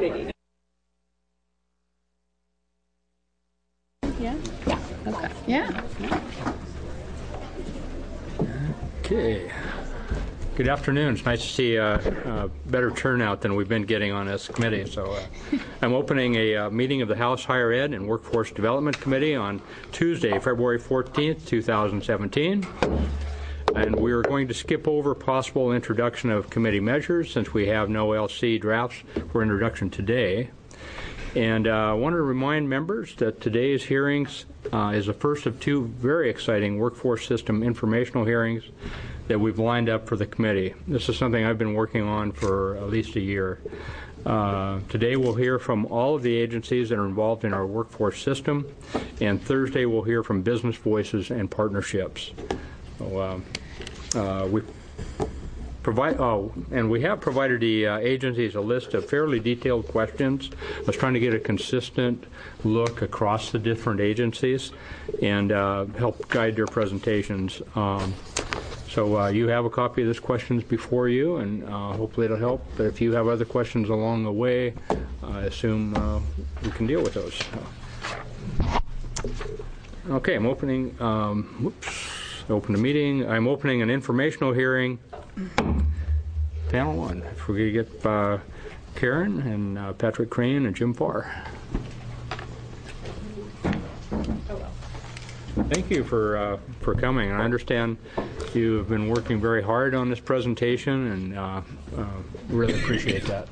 opportunity. Yeah? Yeah. Okay. Yeah. Okay. Good afternoon. It's nice to see a better turnout than we've been getting on this committee. So I'm opening a meeting of the House Higher Ed and Workforce Development Committee on Tuesday, February 14th, 2017. And we are going to skip over possible introduction of committee measures since we have no LC drafts for introduction today. And I want to remind members that today's hearings is the first of two very exciting workforce system informational hearings that we've lined up for the committee. This is something I've been working on for at least a year. Today we'll hear from all of the agencies that are involved in our workforce system, and Thursday we'll hear from business voices and partnerships. So, we have provided the agencies a list of fairly detailed questions. I was trying to get a consistent look across the different agencies and help guide their presentations. So you have a copy of these questions before you, and hopefully it'll help. But if you have other questions along the way, I assume we can deal with those. Okay, I'm opening. Open the meeting. I'm opening an informational hearing. Panel 1. If we're going to get Karen and Patrick Crane and Jim Farr. Thank you for coming. I understand you have been working very hard on this presentation, and really appreciate that.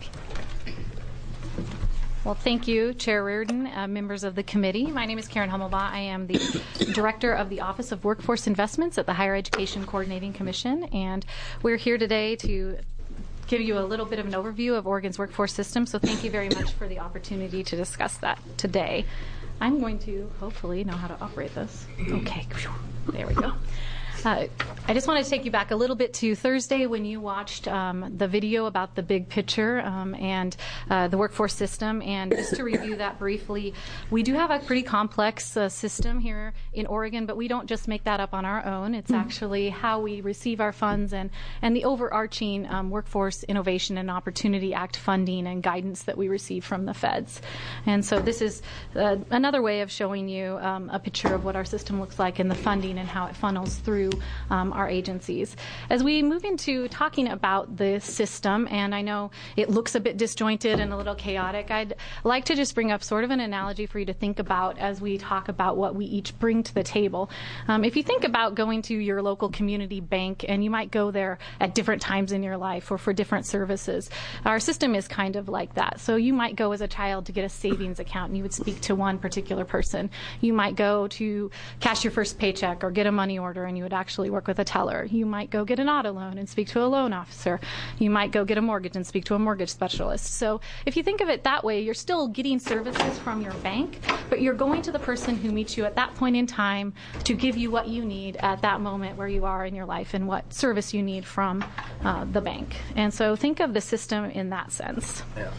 Well, thank you, Chair Reardon, members of the committee. My name is Karen Hummelbaugh. I am the Director of the Office of Workforce Investments at the Higher Education Coordinating Commission, and we're here today to give you a little bit of an overview of Oregon's workforce system, so thank you very much for the opportunity to discuss that today. I'm going to hopefully know how to operate this. Okay, there we go. I just want to take you back a little bit to Thursday when you watched the video about the big picture and the workforce system. And just to review that briefly, we do have a pretty complex system here in Oregon, but we don't just make that up on our own. It's actually how we receive our funds and the overarching Workforce Innovation and Opportunity Act funding and guidance that we receive from the feds. And so this is another way of showing you a picture of what our system looks like and the funding and how it funnels through our agencies. As we move into talking about the system, and I know it looks a bit disjointed and a little chaotic, I'd like to just bring up sort of an analogy for you to think about as we talk about what we each bring to the table. If you think about going to your local community bank, and you might go there at different times in your life or for different services, our system is kind of like that. So you might go as a child to get a savings account, and you would speak to one particular person. You might go to cash your first paycheck or get a money order, and you would actually work with a teller. You might go get an auto loan and speak to a loan officer. You might go get a mortgage and speak to a mortgage specialist. So if you think of it that way, you're still getting services from your bank, but you're going to the person who meets you at that point in time to give you what you need at that moment where you are in your life and what service you need from the bank. And so think of the system in that sense.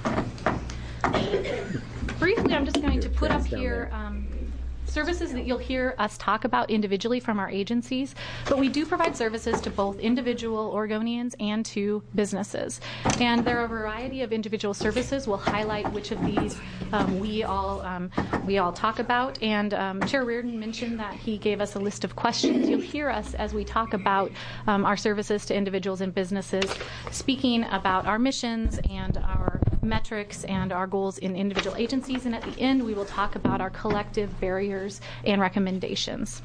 Briefly, I'm just going to put up here services that you'll hear us talk about individually from our agencies, but we do provide services to both individual Oregonians and to businesses. And there are a variety of individual services. We'll highlight which of these we all talk about. And Chair Reardon mentioned that he gave us a list of questions. You'll hear us as we talk about our services to individuals and businesses, speaking about our missions and our metrics and our goals in individual agencies. And at the end, we will talk about our collective barriers and recommendations.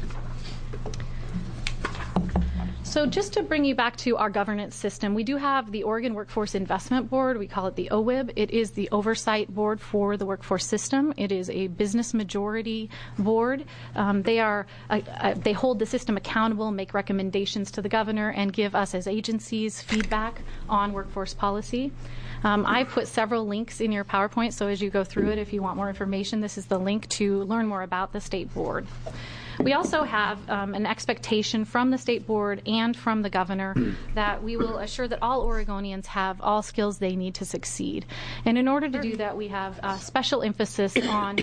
So just to bring you back to our governance system, we do have the Oregon Workforce Investment Board. We call it the OWIB. It is the oversight board for the workforce system. It is a business majority board. They hold the system accountable, make recommendations to the governor, and give us as agencies feedback on workforce policy. I put several links in your PowerPoint, so as you go through it, if you want more information, this is the link to learn more about the state board. We also have an expectation from the State Board and from the Governor that we will assure that all Oregonians have all skills they need to succeed. And in order to do that, we have special emphasis on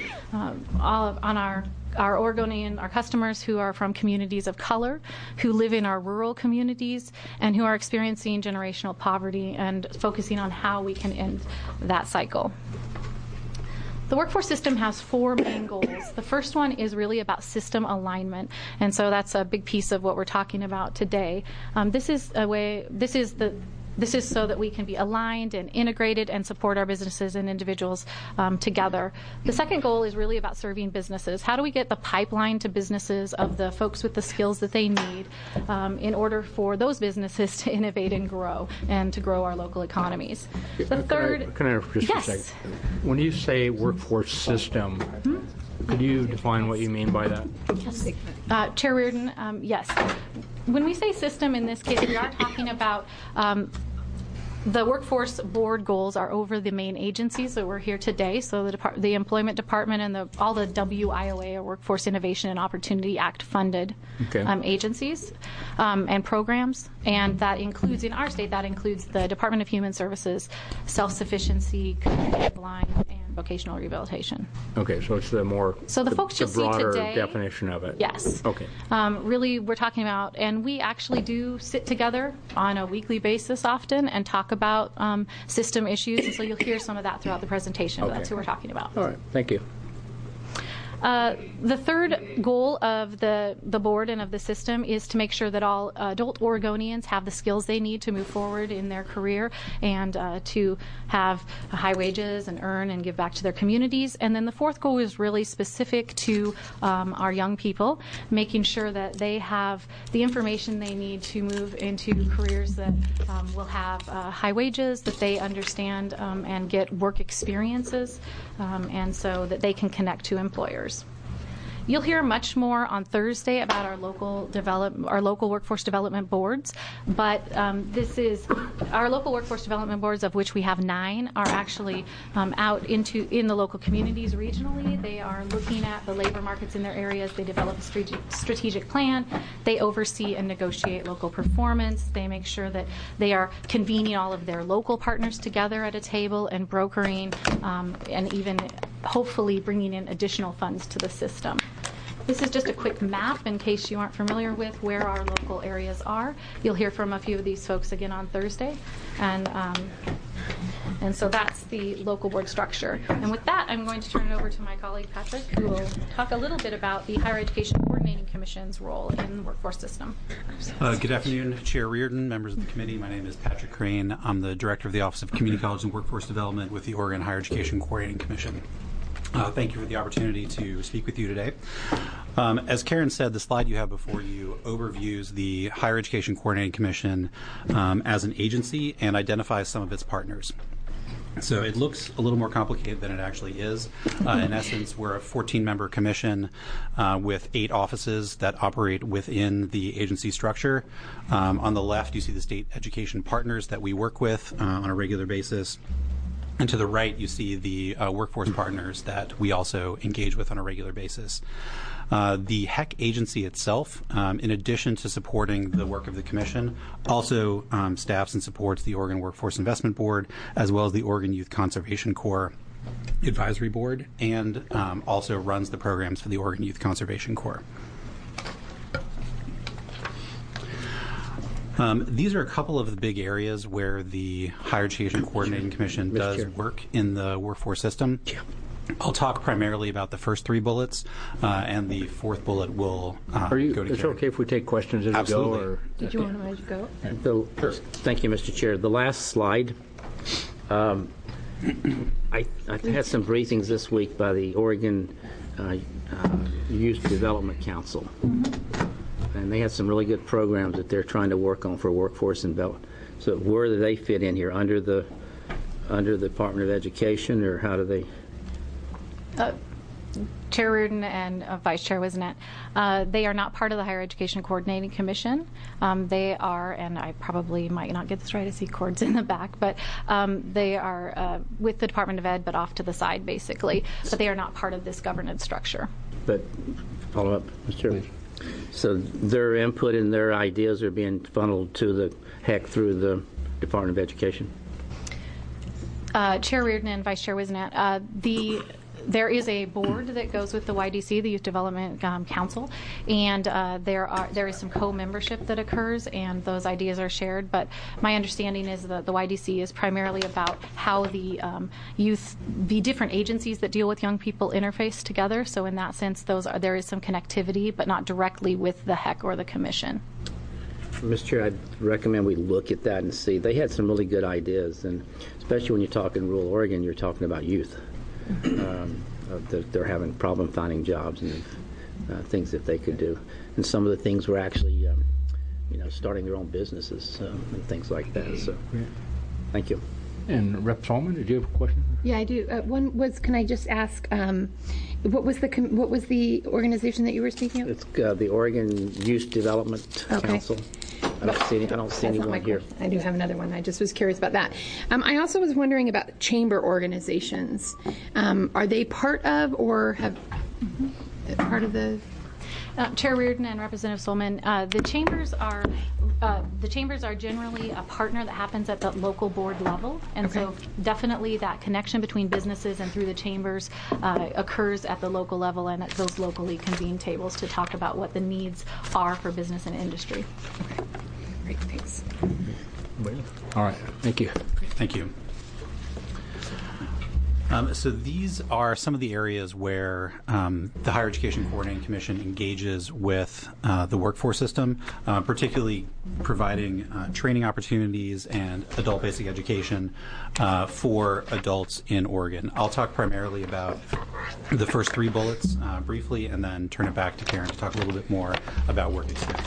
our Oregonian, our customers who are from communities of color, who live in our rural communities, and who are experiencing generational poverty, and focusing on how we can end that cycle. The workforce system has 4 main goals. The first one is really about system alignment, and so that's a big piece of what we're talking about today. This is so that we can be aligned and integrated and support our businesses and individuals together. The second goal is really about serving businesses. How do we get the pipeline to businesses of the folks with the skills that they need in order for those businesses to innovate and grow, and to grow our local economies? The third... Can I just yes. for a second? When you say workforce system, could you define what you mean by that? Yes. Chair Reardon, yes. When we say system in this case, we are talking about the workforce board goals are over the main agencies that we're here today. So the Employment Department and all the WIOA, or Workforce Innovation and Opportunity Act funded agencies and programs. And that includes, in our state, that includes the Department of Human Services, Self-Sufficiency, Pipeline, and Vocational Rehabilitation. Okay, so it's the more so the folks you'll see broader today, definition of it. Yes. Okay. Really, we're talking about, and we actually do sit together on a weekly basis often and talk about system issues, and so you'll hear some of that throughout the presentation. But that's who we're talking about. All right. Thank you. The third goal of the board and of the system is to make sure that all adult Oregonians have the skills they need to move forward in their career, and to have high wages and earn and give back to their communities. And then the fourth goal is really specific to our young people, making sure that they have the information they need to move into careers that will have high wages, that they understand and get work experiences, and so that they can connect to employers. You'll hear much more on Thursday about our local workforce development boards, but this is our local workforce development boards, of which we have 9, are actually out in the local communities regionally. They are looking at the labor markets in their areas. They develop a strategic plan. They oversee and negotiate local performance. They make sure that they are convening all of their local partners together at a table and brokering and even hopefully bringing in additional funds to the system. This is just a quick map in case you aren't familiar with where our local areas are. You'll hear from a few of these folks again on Thursday. And so that's the local board structure. And with that, I'm going to turn it over to my colleague Patrick, who will talk a little bit about the Higher Education Coordinating Commission's role in the workforce system. Good afternoon, Chair Reardon, members of the committee. My name is Patrick Crane. I'm the Director of the Office of Community College and Workforce Development with the Oregon Higher Education Coordinating Commission. Thank you for the opportunity to speak with you today. As Karen said, the slide you have before you overviews the Higher Education Coordinating Commission as an agency and identifies some of its partners. So it looks a little more complicated than it actually is. In essence, we're a 14-member commission with 8 offices that operate within the agency structure. On the left, you see the state education partners that we work with on a regular basis. And to the right, you see the workforce partners that we also engage with on a regular basis. The HEC agency itself, in addition to supporting the work of the Commission, also staffs and supports the Oregon Workforce Investment Board, as well as the Oregon Youth Conservation Corps Advisory Board, and also runs the programs for the Oregon Youth Conservation Corps. These are a couple of the big areas where the Higher Education Coordinating Commission does work in the workforce system. I'll talk primarily about the first 3 bullets, and the 4th bullet will go to Karen. Is it okay if we take questions as Absolutely. we go? Or? Did you want to go? Sure. Thank you, Mr. Chair. The last slide, I had some briefings this week by the Oregon Youth Development Council. And they have some really good programs that they're trying to work on for workforce and development. So where do they fit in here? Under the Department of Education, or how do they? Chair Reardon and Vice Chair Wisnet, they are not part of the Higher Education Coordinating Commission. They are, and I probably might not get this right, I see cords in the back, but they are with the Department of Ed, but off to the side, basically. But they are not part of this governance structure. But follow up, Mr. Chairman? So their input and their ideas are being funneled to the HEC through the Department of Education? Chair Reardon and Vice Chair Wisnat, there is a board that goes with the YDC, the Youth Development Council, and there is some co-membership that occurs, and those ideas are shared. But my understanding is that the YDC is primarily about how the the different agencies that deal with young people interface together. So in that sense, there is some connectivity, but not directly with the HEC or the Commission. Mr. Chair, I'd recommend we look at that and see. They had some really good ideas, and especially when you're talking rural Oregon, you're talking about youth. They're having problem finding jobs and things that they could do. And some of the things were actually, starting their own businesses and things like that. So, thank you. And Rep. Solomon, did you have a question? Yeah, I do. One was, can I just ask, what was the organization that you were speaking of? It's the Oregon Youth Development Council. I don't see anyone here. I do have another one. I just was curious about that. I also was wondering about chamber organizations. Are they part of or have part of the? Chair Reardon and Representative Solomon, the chambers are generally a partner that happens at the local board level, and so definitely that connection between businesses and through the chambers occurs at the local level, and at those locally convened tables to talk about what the needs are for business and industry. Okay. Great, thanks. All right, thank you. Thank you. So these are some of the areas where the Higher Education Coordinating Commission engages with the workforce system, particularly providing training opportunities and adult basic education for adults in Oregon. I'll talk primarily about the first three bullets briefly, and then turn it back to Karen to talk a little bit more about work experience.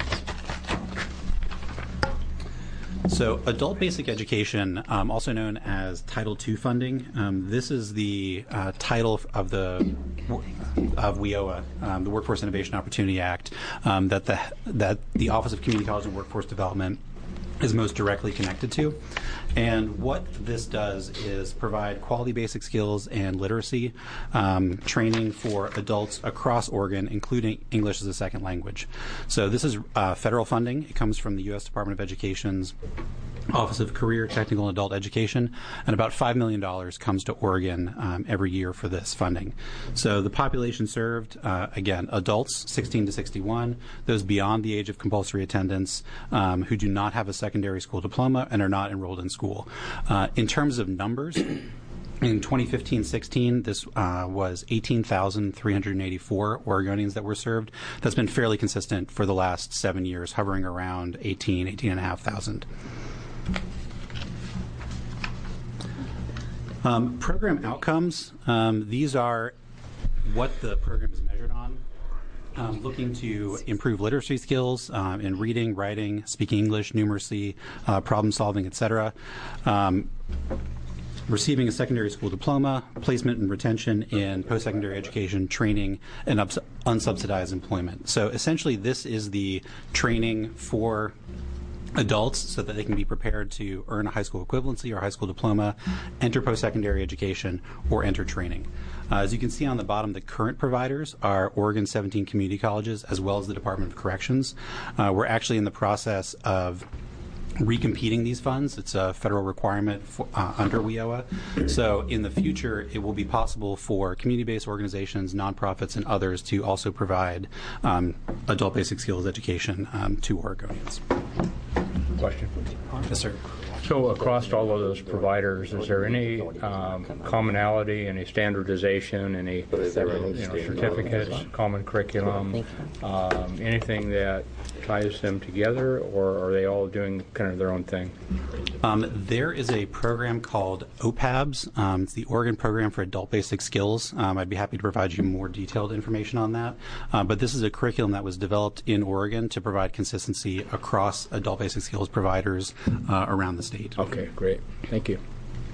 So adult basic education, also known as Title II funding, this is the title of WIOA, the Workforce Innovation Opportunity Act, that the Office of Community College and Workforce Development is most directly connected to. And what this does is provide quality basic skills and literacy training for adults across Oregon, including English as a second language. So this is federal funding. It comes from the U.S. Department of Education's Office of Career, Technical, and Adult Education, and about $5 million comes to Oregon every year for this funding. So the population served, again, adults 16 to 61, those beyond the age of compulsory attendance who do not have a secondary school diploma and are not enrolled in school. In terms of numbers, in 2015-16, this was 18,384 Oregonians that were served. That's been fairly consistent for the last 7 years, hovering around 18,500. Program outcomes, these are what the program is measured on. Looking to improve literacy skills in reading, writing, speaking English, numeracy, problem solving, etc. Receiving a secondary school diploma, placement and retention in post-secondary education, training, and unsubsidized employment. So essentially this is the training for adults so that they can be prepared to earn a high school equivalency or high school diploma, enter post-secondary education, or enter training. As you can see on the bottom, the current providers are Oregon 17 community colleges as well as the Department of Corrections. We're actually in the process of recompeting these funds. It's a federal requirement under WIOA. So in the future, it will be possible for community-based organizations, nonprofits, and others to also provide adult basic skills education to Oregonians. Question? Yes, sir. So across all of those providers, is there any commonality, any standardization, any certificates, common curriculum, anything that ties them together, or are they all doing kind of their own thing? There is a program called OPABS. It's the Oregon Program for Adult Basic Skills. I'd be happy to provide you more detailed information on that. But this is a curriculum that was developed in Oregon to provide consistency across adult basic skills providers around the state. Okay, great. Thank you.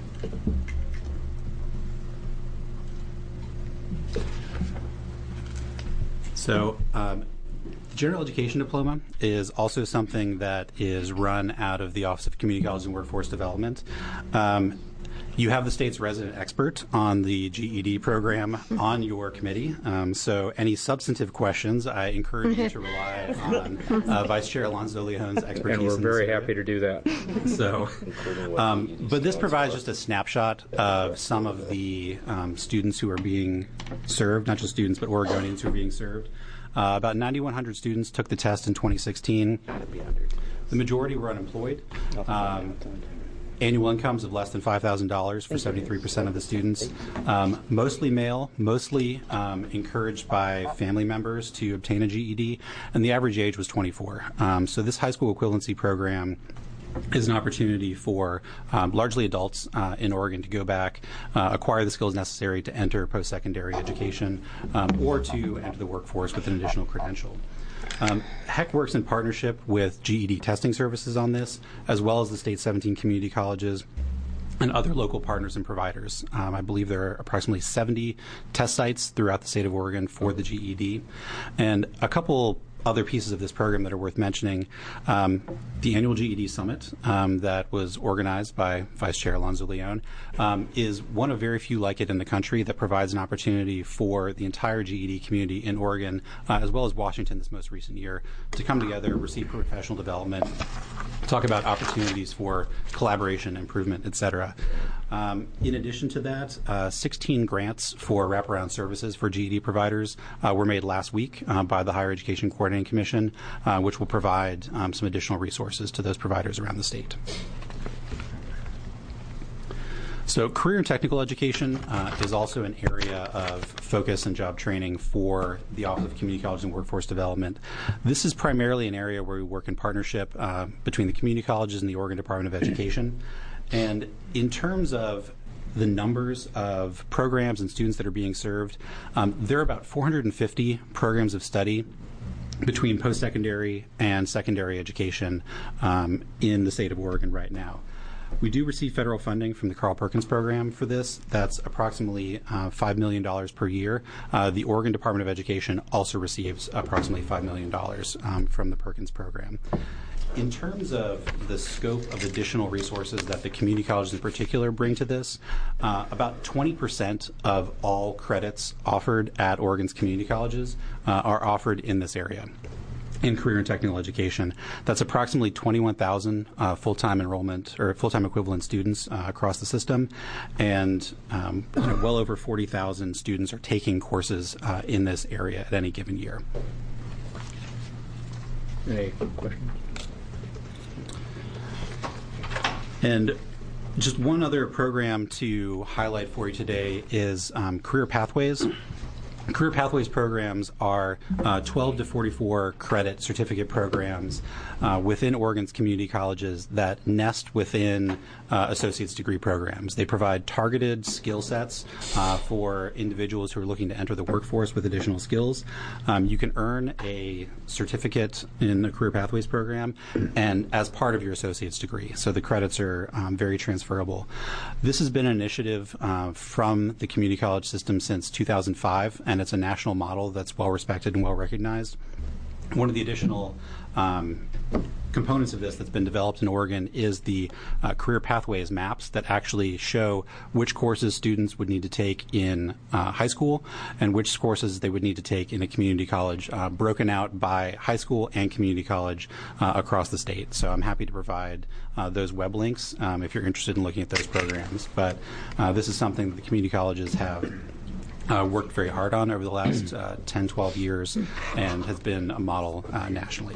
So the General Education Diploma is also something that is run out of the Office of Community College and Workforce Development. You have the state's resident expert on the GED program on your committee. So any substantive questions, I encourage you to rely on Vice Chair Alonzo Leon's expertise. And we're very area. happy to do that. So, but this provides just a snapshot of some of the students who are being served, not just students, but Oregonians who are being served. About 9,100 students took the test in 2016. The majority were unemployed. Annual incomes of less than $5,000 for 73% of the students. Mostly male, mostly encouraged by family members to obtain a GED, and the average age was 24. So this high school equivalency program is an opportunity for largely adults in Oregon to go back, acquire the skills necessary to enter post-secondary education or to enter the workforce with an additional credential. HEC works in partnership with GED testing services on this, as well as the state's 17 community colleges and other local partners and providers. I believe there are approximately 70 test sites throughout the state of Oregon for the GED. And a couple other pieces of this program that are worth mentioning. The annual GED Summit that was organized by Vice Chair Alonzo Leon is one of very few like it in the country that provides an opportunity for the entire GED community in Oregon, as well as Washington this most recent year, to come together, receive professional development, talk about opportunities for collaboration, improvement, et cetera. In addition to that, 16 grants for wraparound services for GED providers were made last week by the Higher Education Coordinating Commission, which will provide some additional resources to those providers around the state. So career and technical education is also an area of focus and job training for the Office of Community College and Workforce Development. This is primarily an area where we work in partnership between the community colleges and the Oregon Department of Education. And in terms of the numbers of programs and students that are being served, there are about 450 programs of study between post-secondary and secondary education in the state of Oregon right now. We do receive federal funding from the Carl Perkins program for this. That's approximately $5 million per year. The Oregon Department of Education also receives approximately $5 million from the Perkins program. In terms of the scope of additional resources that the community colleges in particular bring to this, about 20% of all credits offered at Oregon's community colleges are offered in this area. In career and technical education, that's approximately 21,000 full-time enrollment or full-time equivalent students across the system, and well over 40,000 students are taking courses in this area at any given year. Any questions? And just one other program to highlight for you today is Career Pathways. Career Pathways programs are 12 to 44 credit certificate programs within Oregon's community colleges that nest within associate's degree programs. They provide targeted skill sets for individuals who are looking to enter the workforce with additional skills. You can earn a certificate in the Career Pathways program and as part of your associate's degree. So the credits are very transferable. This has been an initiative from the community college system since 2005, and it's a national model that's well respected and well recognized. One of the additional components of this that's been developed in Oregon is the Career Pathways maps that actually show which courses students would need to take in high school and which courses they would need to take in a community college, broken out by high school and community college across the state. So I'm happy to provide those web links if you're interested in looking at those programs. But this is something that the community colleges have worked very hard on over the last 10, 12 years and has been a model nationally.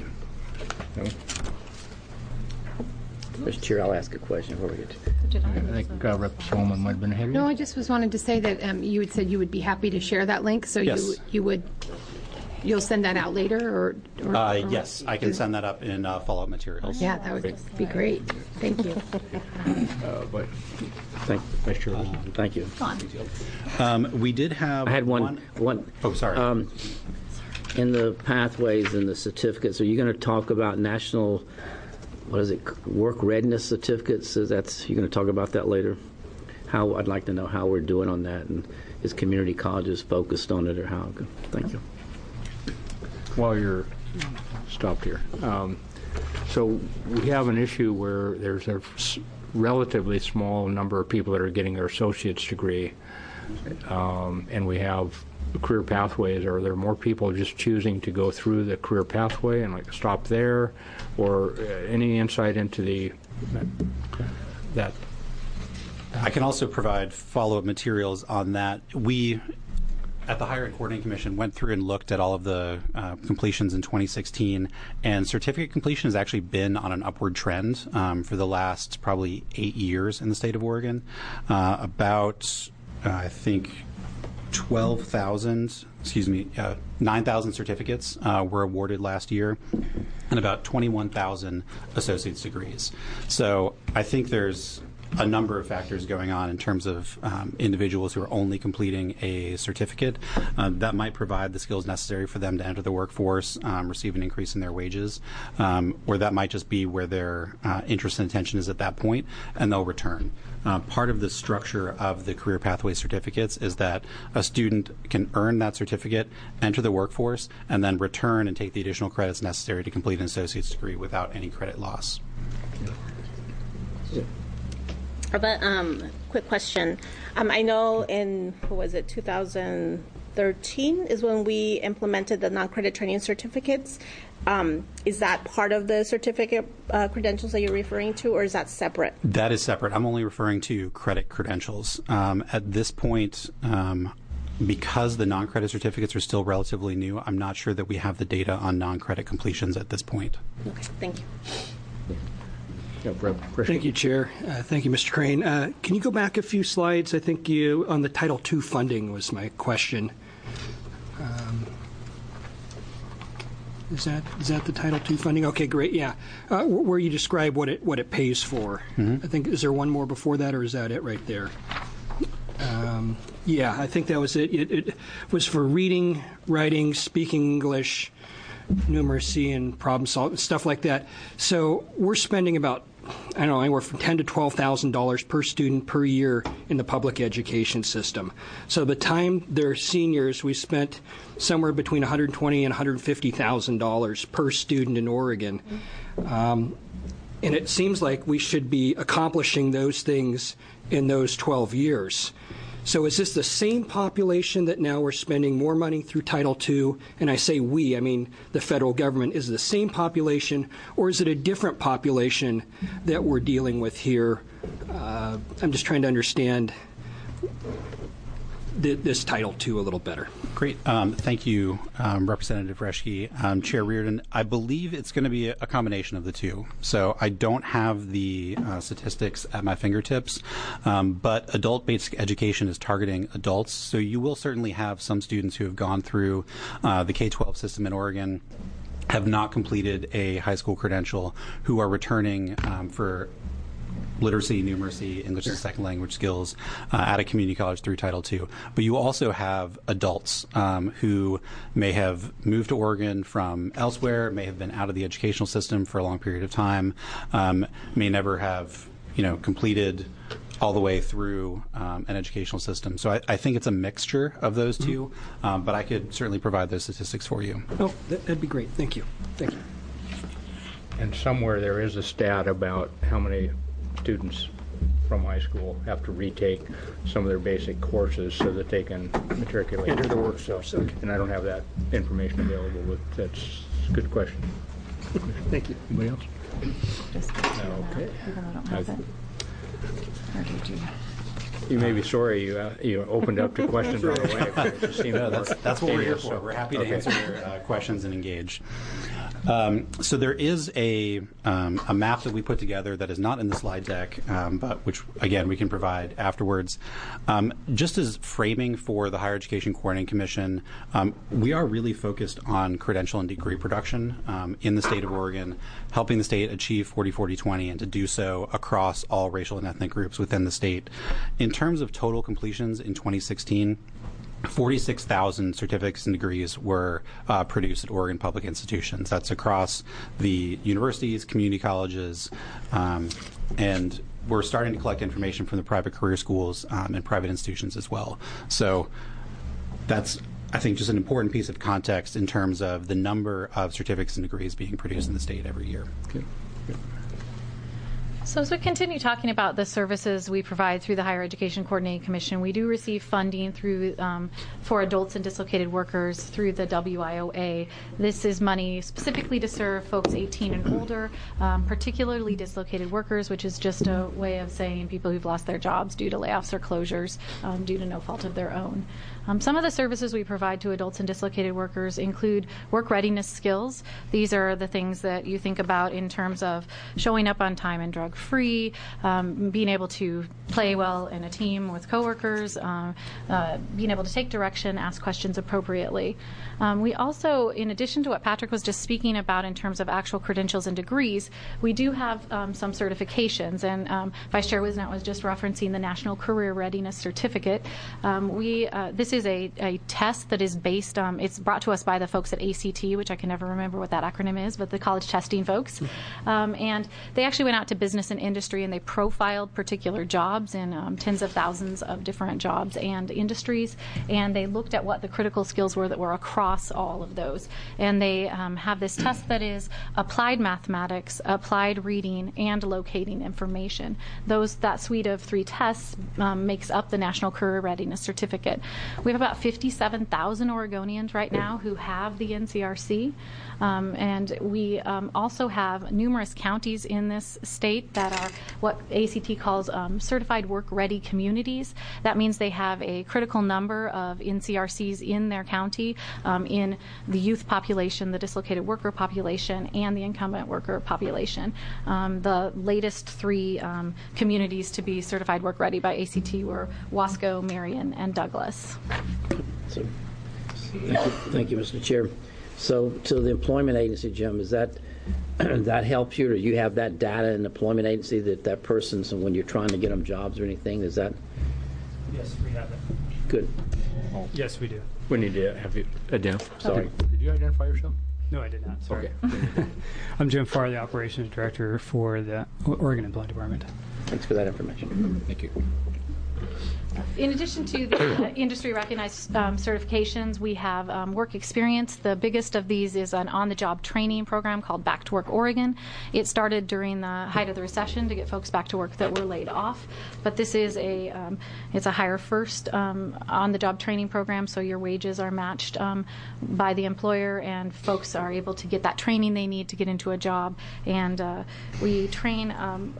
Mr. Chair, I'll ask a question before we get to I think Rep. Solomon might have been ahead of you. No, I just was wanted to say that you had said you would be happy to share that link, so Yes. you'll send that out later, or Yes, I can send that up in follow-up materials. Yeah, that would be great. Thank you. But Thank you. We did have I had one. Oh, sorry. In the pathways and the certificates, are you going to talk about national, work readiness certificates? You're going to talk about that later? I'd like to know how we're doing on that, and is community colleges focused on it, or how? Thank you. while you're stopped here. So we have an issue where there's a relatively small number of people that are getting their associate's degree, and we have career pathways. Are there more people just choosing to go through the career pathway and like stop there, or any insight into that? I can also provide follow-up materials on that. We, at the Higher Ed Coordinating Commission, went through and looked at all of the completions in 2016, and certificate completion has actually been on an upward trend for the last probably 8 years in the state of Oregon. I think 9,000 certificates were awarded last year, and about 21,000 associate's degrees. So I think there's a number of factors going on in terms of individuals who are only completing a certificate that might provide the skills necessary for them to enter the workforce, receive an increase in their wages, or that might just be where their interest and attention is at that point, and they'll return. Part of the structure of the career pathway certificates is that a student can earn that certificate, enter the workforce, and then return and take the additional credits necessary to complete an associate's degree without any credit loss. But quick question. I know in, 2013 is when we implemented the non-credit training certificates. Is that part of the certificate credentials that you're referring to, or is that separate? That is separate. I'm only referring to credit credentials. At this point, because the non-credit certificates are still relatively new, I'm not sure that we have the data on non-credit completions at this point. Okay, thank you. Thank you, Chair. Thank you, Mr. Crane. Can you go back a few slides? I think you, on the Title II funding was my question. Is that the Title II funding? Okay, great. Yeah, where you describe what it pays for. Mm-hmm. I think, is there one more before that, or is that it right there? Yeah, I think that was it. It was for reading, writing, speaking English, numeracy, and problem solving, stuff like that. So we're spending about, I don't know, anywhere from $10,000 to $12,000 per student per year in the public education system. So by the time they're seniors, we spent somewhere between $120,000 and $150,000 per student in Oregon. And it seems like we should be accomplishing those things in those 12 years. So is this the same population that now we're spending more money through Title II? And I say we, I mean the federal government. Is it the same population, or is it a different population that we're dealing with here? I'm just trying to understand this Title II a little better. Great. Thank you, Representative Reschke. Chair Reardon, I believe it's going to be a combination of the two. So I don't have the statistics at my fingertips, but adult basic education is targeting adults. So you will certainly have some students who have gone through the K-12 system in Oregon, have not completed a high school credential, who are returning for literacy, numeracy, English as a second language skills at a community college through Title II. But you also have adults who may have moved to Oregon from elsewhere, may have been out of the educational system for a long period of time, may never have completed all the way through an educational system. So I think it's a mixture of those two, but I could certainly provide those statistics for you. Oh, that'd be great. Thank you. Thank you. And somewhere there is a stat about how many students from high school have to retake some of their basic courses so that they can matriculate. Enter the workforce. Okay. And I don't have that information available, but that's a good question. Thank you. Anybody else? Okay. Even though I don't have it. Or did you? You may be sorry you opened up to questions right away. That's what we're here for. We're happy to answer questions and engage. So there is a map that we put together that is not in the slide deck, but which, again, we can provide afterwards. Just as framing for the Higher Education Coordinating Commission, we are really focused on credential and degree production in the state of Oregon, helping the state achieve 40-40-20 and to do so across all racial and ethnic groups within the state. In terms of total completions in 2016, 46,000 certificates and degrees were produced at Oregon public institutions. That's across the universities, community colleges, and we're starting to collect information from the private career schools and private institutions as well. So that's, I think, just an important piece of context in terms of the number of certificates and degrees being produced in the state every year. Okay. So as we continue talking about the services we provide through the Higher Education Coordinating Commission, we do receive funding through for adults and dislocated workers through the WIOA. This is money specifically to serve folks 18 and older, particularly dislocated workers, which is just a way of saying people who've lost their jobs due to layoffs or closures due to no fault of their own. Some of the services we provide to adults and dislocated workers include work readiness skills. These are the things that you think about in terms of showing up on time and drug-free, being able to play well in a team with coworkers, being able to take direction, ask questions appropriately. We also, in addition to what Patrick was just speaking about in terms of actual credentials and degrees, we do have some certifications, and Vice Chair Wisnett was just referencing the National Career Readiness Certificate. This is a test that is based on, it's brought to us by the folks at ACT, which I can never remember what that acronym is, but the college testing folks. And they actually went out to business and industry and they profiled particular jobs in tens of thousands of different jobs and industries, and they looked at what the critical skills were that were across all of those. And they have this test that is applied mathematics, applied reading, and locating information. That suite of 3 tests makes up the National Career Readiness Certificate. We have about 57,000 Oregonians right now who have the NCRC, and we also have numerous counties in this state that are what ACT calls certified work-ready communities. That means they have a critical number of NCRCs in their county in the youth population, the dislocated worker population, and the incumbent worker population. The latest 3 communities to be certified work-ready by ACT were Wasco, Marion, and Douglas. So, thank you, Mr. Chair. So, to the employment agency, Jim, is that helps you, or you have that data in the employment agency that person, so when you're trying to get them jobs or anything, is that? Yes, we have it. Good. Yes, we do. We need to have you identify. Sorry. Did you identify yourself? No, I did not. Sorry. Okay. I'm Jim Farr, the Operations Director for the Oregon Employment Department. Thanks for that information. Thank you. In addition to the industry-recognized certifications, we have work experience. The biggest of these is an on-the-job training program called Back to Work Oregon. It started during the height of the recession to get folks back to work that were laid off. But this is it's a hire first on-the-job training program, so your wages are matched by the employer, and folks are able to get that training they need to get into a job. And we train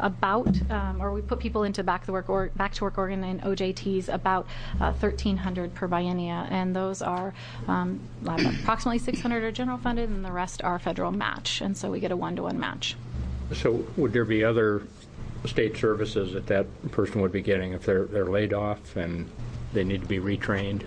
or we put people into Back to Work Oregon and OJTs about 1,300 per biennia, and those are approximately 600 are general funded, and the rest are federal match, and so we get a 1-to-1 match. So would there be other state services that person would be getting if they're laid off and they need to be retrained,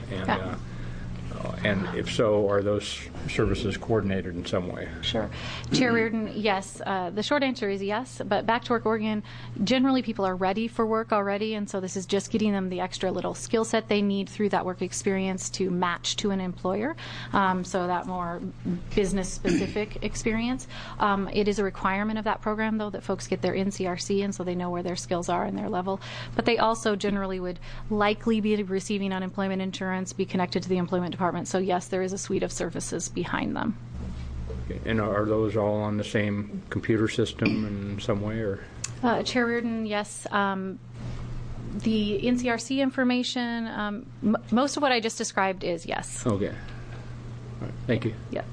and if so, are those services coordinated in some way? Sure. Chair Reardon, yes. The short answer is yes, but Back to Work Oregon, generally people are ready for work already, and so this is just getting them the extra little skill set they need through that work experience to match to an employer, so that more business-specific experience. It is a requirement of that program, though, that folks get their NCRC, and so they know where their skills are and their level. But they also generally would likely be receiving unemployment insurance, be connected to the employment department. So yes, there is a suite of services behind them. Okay. And are those all on the same computer system in some way, or? Chair Reardon, yes. The NCRC information, most of what I just described is yes. Okay. All right. Thank you. Yes.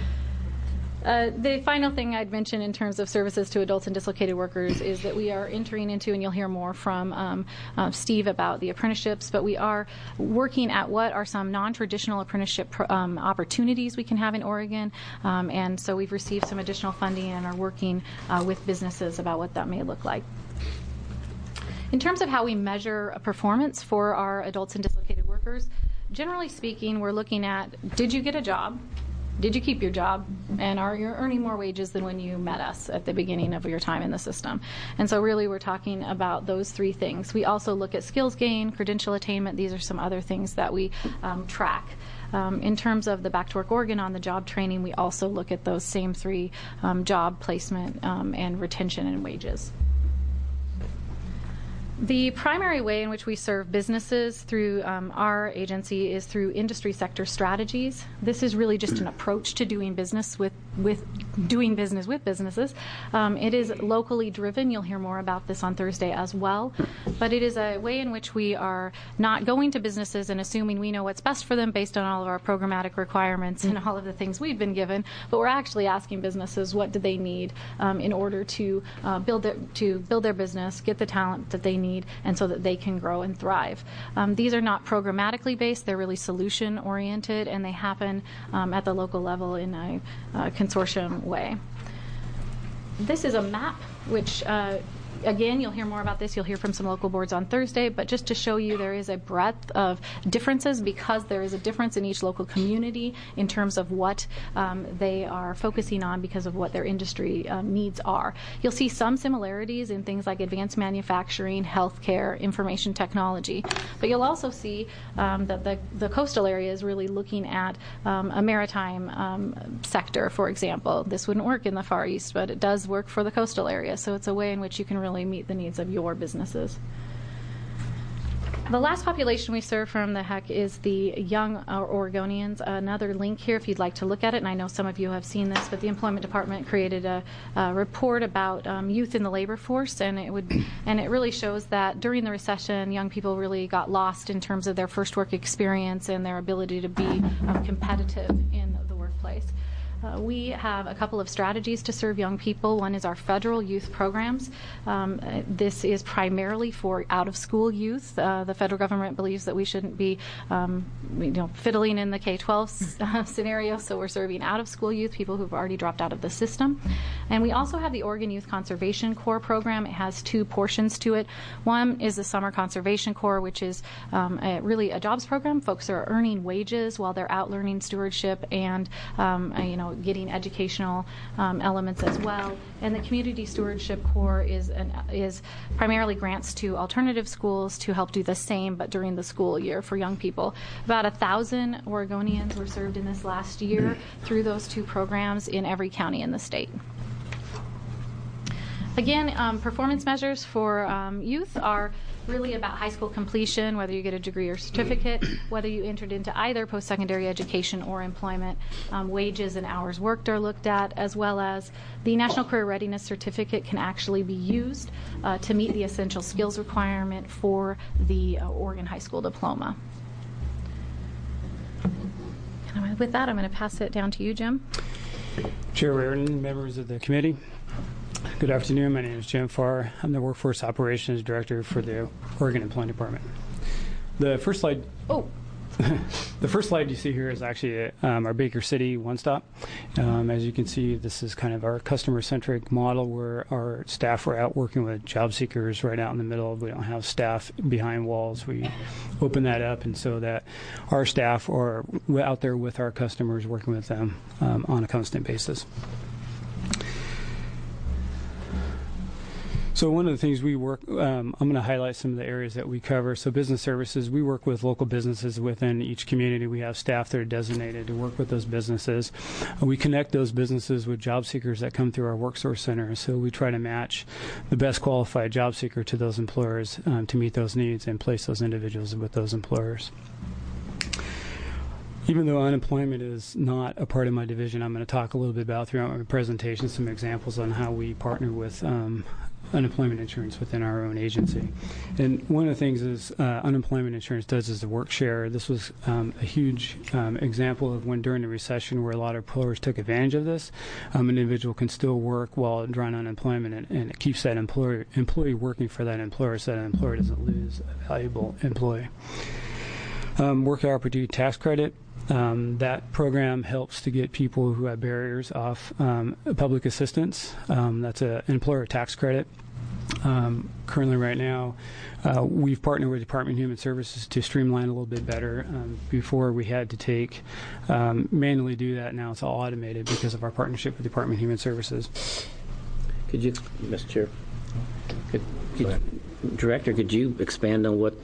The final thing I'd mention in terms of services to adults and dislocated workers is that we are entering into, and you'll hear more from Steve about the apprenticeships, but we are working at what are some non-traditional apprenticeship opportunities we can have in Oregon, and so we've received some additional funding and are working with businesses about what that may look like. In terms of how we measure a performance for our adults and dislocated workers, generally speaking, we're looking at, did you get a job? Did you keep your job? And are you earning more wages than when you met us at the beginning of your time in the system? And so really we're talking about those 3 things. We also look at skills gain, credential attainment. These are some other things that we track. In terms of the Back to Work Oregon on the job training, we also look at those same 3, job placement and retention and wages. The primary way in which we serve businesses through our agency is through industry sector strategies. This is really just an approach to doing business with with doing business with businesses. It is locally driven. You'll hear more about this on Thursday as well. But it is a way in which we are not going to businesses and assuming we know what's best for them based on all of our programmatic requirements and all of the things we've been given, but we're actually asking businesses what do they need in order to build their business, get the talent that they need, and so that they can grow and thrive. These are not programmatically based. They're really solution oriented, and they happen at the local level in a consortium way. This is a map which again, you'll hear more about this. You'll hear from some local boards on Thursday, but just to show you there is a breadth of differences because there is a difference in each local community in terms of what they are focusing on because of what their industry needs are. You'll see some similarities in things like advanced manufacturing, healthcare, information technology, but you'll also see that the coastal area is really looking at a maritime sector, for example. This wouldn't work in the Far East, but it does work for the coastal area, so it's a way in which you can really meet the needs of your businesses. The last population we serve from the HEC is the young Oregonians. Another link here if you'd like to look at it, and I know some of you have seen this, but the Employment Department created a report about youth in the labor force, and it really shows that during the recession, young people really got lost in terms of their first work experience and their ability to be competitive in the workplace. We have a couple of strategies to serve young people. One is our federal youth programs. This is primarily for out-of-school youth. The federal government believes that we shouldn't be fiddling in the K-12 scenario, so we're serving out-of-school youth, people who've already dropped out of the system. And we also have the Oregon Youth Conservation Corps program. It has two portions to it. One is the Summer Conservation Corps, which is really a jobs program. Folks are earning wages while they're out learning stewardship and getting educational elements as well. And the Community Stewardship Corps is primarily grants to alternative schools to help do the same, but during the school year for young people. About 1,000 Oregonians were served in this last year through those two programs in every county in the state. Again, performance measures for youth are really about high school completion, whether you get a degree or certificate, whether you entered into either post-secondary education or employment. Wages and hours worked are looked at, as well as the National Career Readiness Certificate can actually be used to meet the essential skills requirement for the Oregon High School diploma. And with that, I'm going to pass it down to you, Jim. Chair Reardon, members of the committee. Good afternoon. My name is Jim Farr. I'm the Workforce Operations Director for the Oregon Employment Department. The first slide. The first slide you see here is actually our Baker City one-stop. As you can see, this is kind of our customer-centric model where our staff are out working with job seekers right out in the middle. We don't have staff behind walls. We open that up, and so that our staff are out there with our customers, working with them on a constant basis. So one of the things we work, I'm going to highlight some of the areas that we cover. So business services, we work with local businesses within each community. We have staff that are designated to work with those businesses. We connect those businesses with job seekers that come through our WorkSource Center. So we try to match the best qualified job seeker to those employers to meet those needs and place those individuals with those employers. Even though unemployment is not a part of my division, I'm going to talk a little bit about throughout my presentation some examples on how we partner with unemployment insurance within our own agency. And one of the things is unemployment insurance does is the work share. This was a huge example of when during the recession where a lot of employers took advantage of this. An individual can still work while drawing unemployment, and it keeps that employee working for that employer so that employer doesn't lose a valuable employee. Work opportunity tax credit. That program helps to get people who have barriers off public assistance. That's an employer tax credit. Currently right now, we've partnered with Department of Human Services to streamline a little bit better. Before we had to manually do that. Now it's all automated because of our partnership with Department of Human Services. Could you, Mr. Chair, Director, could you expand on what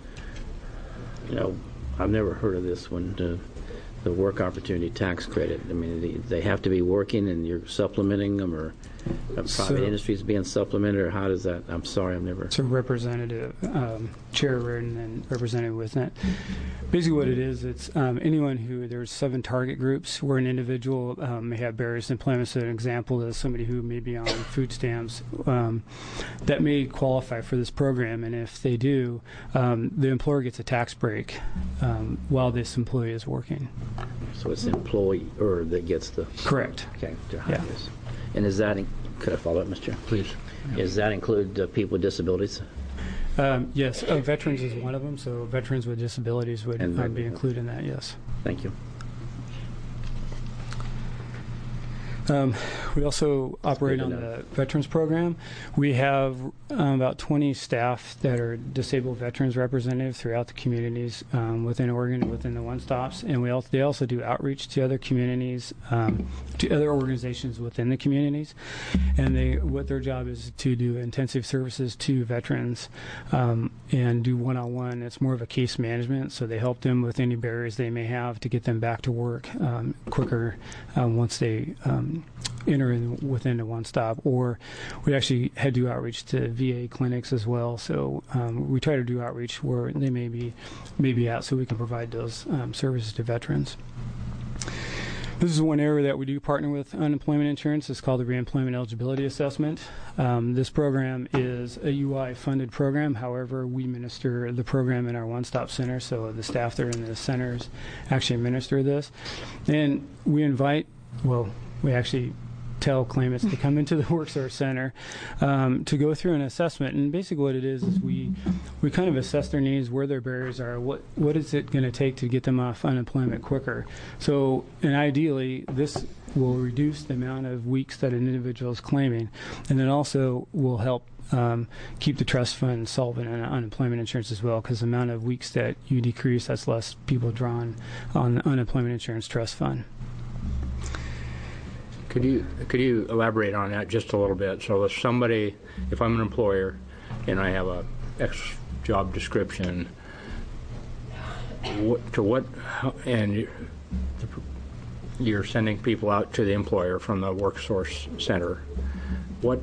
I've never heard of this one, the work opportunity tax credit. I mean, they have to be working and you're supplementing them, or private industries being supplemented, or how does that? I'm sorry, I've never. So Representative Chair Reardon and Representative Withnett. Basically what it is, it's anyone who, there's 7 target groups where an individual may have barriers to employment. So an example is somebody who may be on food stamps that may qualify for this program, and if they do, the employer gets a tax break while this employee is working. So it's the employer that gets the... Correct. Okay. Yeah. And is that... Could I follow up, Mr. Chair? Please. Does that include people with disabilities? Yes, veterans is one of them, so veterans with disabilities would be included in that, yes. Thank you. We also operate on the Veterans Program. We have about 20 staff that are disabled veterans representatives throughout the communities within Oregon and within the one-stops. And they also do outreach to other communities, to other organizations within the communities. And what their job is to do intensive services to veterans and do one-on-one. It's more of a case management, so they help them with any barriers they may have to get them back to work quicker once they enter within the one-stop. Or we actually do outreach to VA clinics as well. So we try to do outreach where they may be at, so we can provide those services to veterans. This is one area that we do partner with unemployment insurance. It's called the Reemployment Eligibility Assessment. This program is a UI-funded program. However, we administer the program in our one-stop center, so the staff that are in the centers actually administer this. And we actually tell claimants to come into the WorkSource Center to go through an assessment. And basically what it is we kind of assess their needs, where their barriers are, what is it going to take to get them off unemployment quicker. So, and ideally, this will reduce the amount of weeks that an individual is claiming, and then also will help keep the trust fund solvent and unemployment insurance as well, because the amount of weeks that you decrease, that's less people drawn on the unemployment insurance trust fund. Could you elaborate on that just a little bit? So if I'm an employer and I have a X job description, and you're sending people out to the employer from the WorkSource Center, what's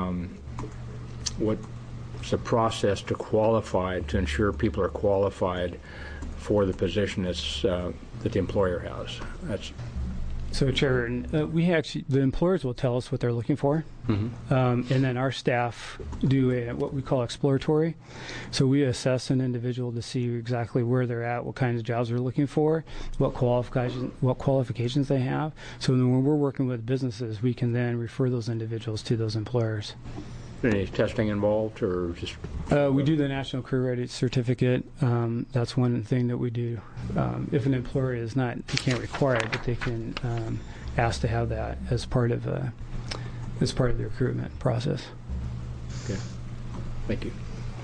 the process to ensure people are qualified for the position that the employer has? So, Chair, the employers will tell us what they're looking for, and then our staff do what we call exploratory. So we assess an individual to see exactly where they're at, what kinds of jobs they're looking for, what qualifications they have. So when we're working with businesses, we can then refer those individuals to those employers. Any testing involved, or just? We do the National Career Ready Certificate. That's one thing that we do. If an employer is not, they can't require it, but they can ask to have that as part of the recruitment process. Okay. Thank you.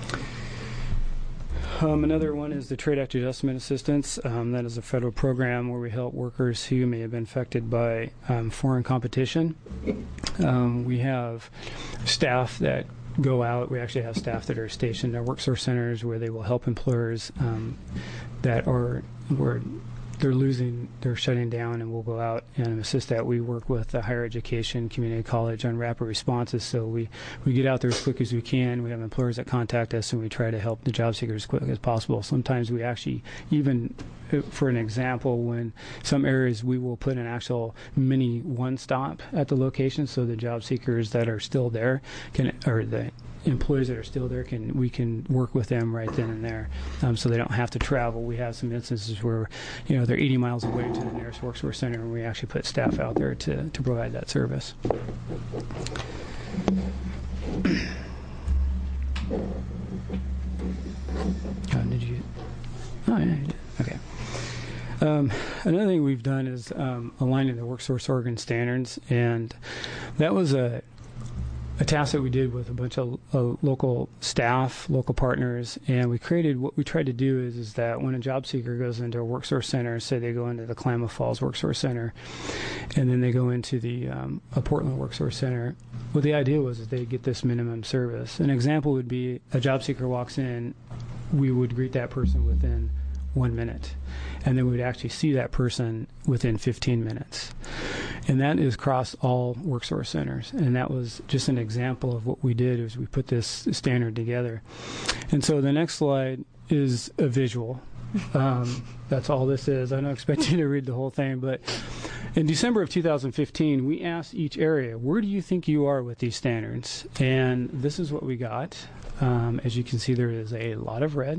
Another one is the Trade Act Adjustment Assistance. That is a federal program where we help workers who may have been affected by foreign competition. We have staff that go out. We actually have staff that are stationed at WorkSource centers where they will help employers that are where they're shutting down, and we'll go out and assist that. We work with the higher education, community college on rapid responses, so we get out there as quick as we can. We have employers that contact us, and we try to help the job seekers as quick as possible. Sometimes we actually, even for an example, when some areas we will put an actual mini one-stop at the location, so the job seekers that are still there the employees that are still there we can work with them right then and there, so they don't have to travel. We have some instances where they're 80 miles away to the nearest WorkSource center, and we actually put staff out there to provide that service. Did you? Oh, yeah, you did. Okay. Another thing we've done is aligning the WorkSource Oregon standards, and that was a task that we did with a bunch of local staff, local partners, and we created what we tried to do is that when a job seeker goes into a WorkSource center, say they go into the Klamath Falls WorkSource Center, and then they go into the a Portland WorkSource Center, what the idea was is they get this minimum service. An example would be a job seeker walks in, we would greet that person within 1 minute, and then we would actually see that person within 15 minutes. And that is across all WorkSource centers. And that was just an example of what we did is we put this standard together. And so the next slide is a visual. That's all this is. I don't expect you to read the whole thing, but in December of 2015, we asked each area, where do you think you are with these standards? And this is what we got. As you can see, there is a lot of red,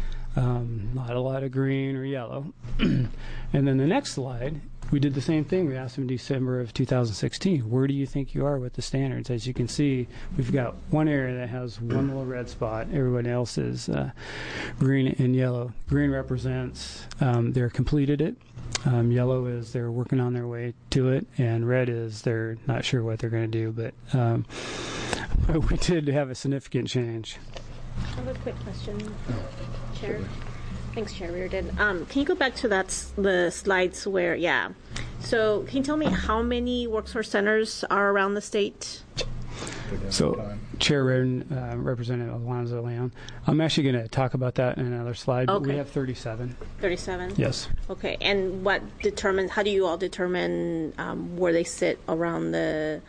not a lot of green or yellow. And then the next slide, we did the same thing. We asked them in December of 2016, where do you think you are with the standards? As you can see, we've got one area that has one little red spot. Everybody else is green and yellow. Green represents they're completed it. Yellow is they're working on their way to it. And red is they're not sure what they're going to do. But we did have a significant change. I have a quick question, Chair. Thanks, Chair Reardon. Can you go back to the slides where, So can you tell me how many WorkSource centers are around the state? So, Chair Reardon, Representative Alonzo Leon, I'm actually going to talk about that in another slide, but we have 37. 37? Yes. Okay, and how do you all determine where they sit around the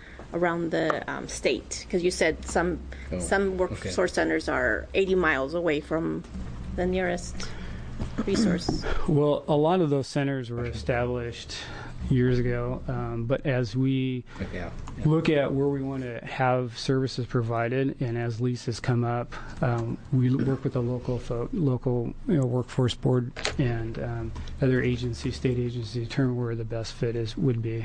state? Because you said some WorkSource centers are 80 miles away from the nearest resource. Well, a lot of those centers were established years ago, but as we look at where we want to have services provided, and as leases come up, we work with the local workforce board and other agencies, state agencies, to determine where the best fit would be.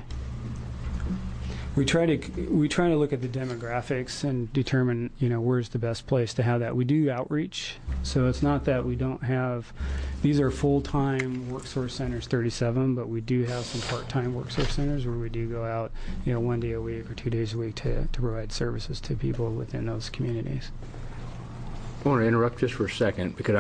We try to look at the demographics and determine, where's the best place to have that. We do outreach, so it's not that we don't have. These are full-time WorkSource centers, 37, but we do have some part-time WorkSource centers where we do go out, 1 day a week or 2 days a week to provide services to people within those communities. I want to interrupt just for a second because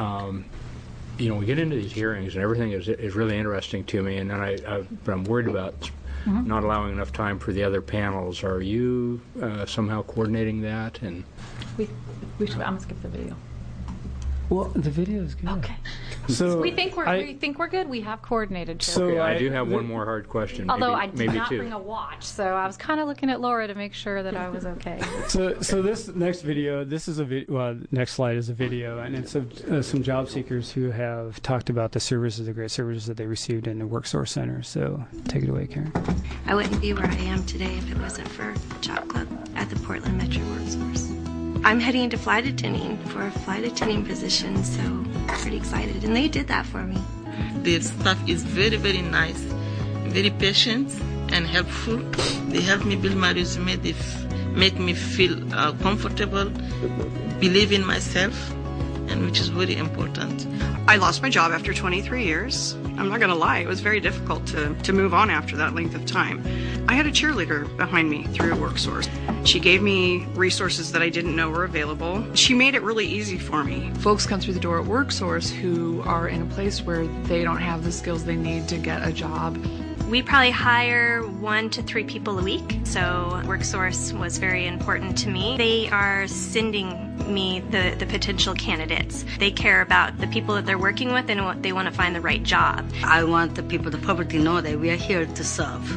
we get into these hearings and everything is really interesting to me, and then but I'm worried about not allowing enough time for the other panels. Are you somehow coordinating that? And we should. I'm gonna skip the video. Well, the video is good. Okay. So we think we're good. We have coordinated. So okay, I do have one more hard question. Although I maybe did not two. bring a watch, so I was kind of looking at Laura to make sure that I was okay. So this next video, next slide is a video, and it's of some job seekers who have talked about the great services that they received in the WorkSource Center. So take it away, Karen. I wouldn't be where I am today if it wasn't for Job Club at the Portland Metro WorkSource. I'm heading into flight attending for a flight attending position, so I'm pretty excited. And they did that for me. Their staff is very, very nice, very patient and helpful. They help me build my resume. They make me feel comfortable, believe in myself, and which is very important. I lost my job after 23 years. I'm not going to lie, it was very difficult to move on after that length of time. I had a cheerleader behind me through WorkSource. She gave me resources that I didn't know were available. She made it really easy for me. Folks come through the door at WorkSource who are in a place where they don't have the skills they need to get a job. We probably hire 1 to 3 people a week, so WorkSource was very important to me. They are sending me the potential candidates. They care about the people that they're working with and what they want to find the right job. I want the people, the public, to know that we are here to serve.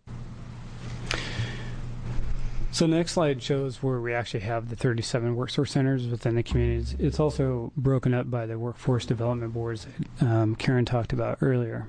So the next slide shows where we actually have the 37 WorkSource centers within the communities. It's also broken up by the workforce development boards that Karen talked about earlier.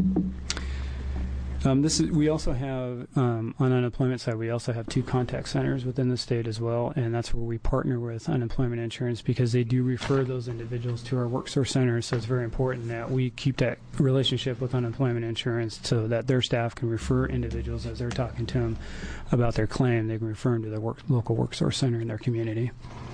We also have, on unemployment side, we also have 2 contact centers within the state as well, and that's where we partner with unemployment insurance because they do refer those individuals to our WorkSource centers, so it's very important that we keep that relationship with unemployment insurance so that their staff can refer individuals as they're talking to them about their claim. They can refer them to the local WorkSource center in their community.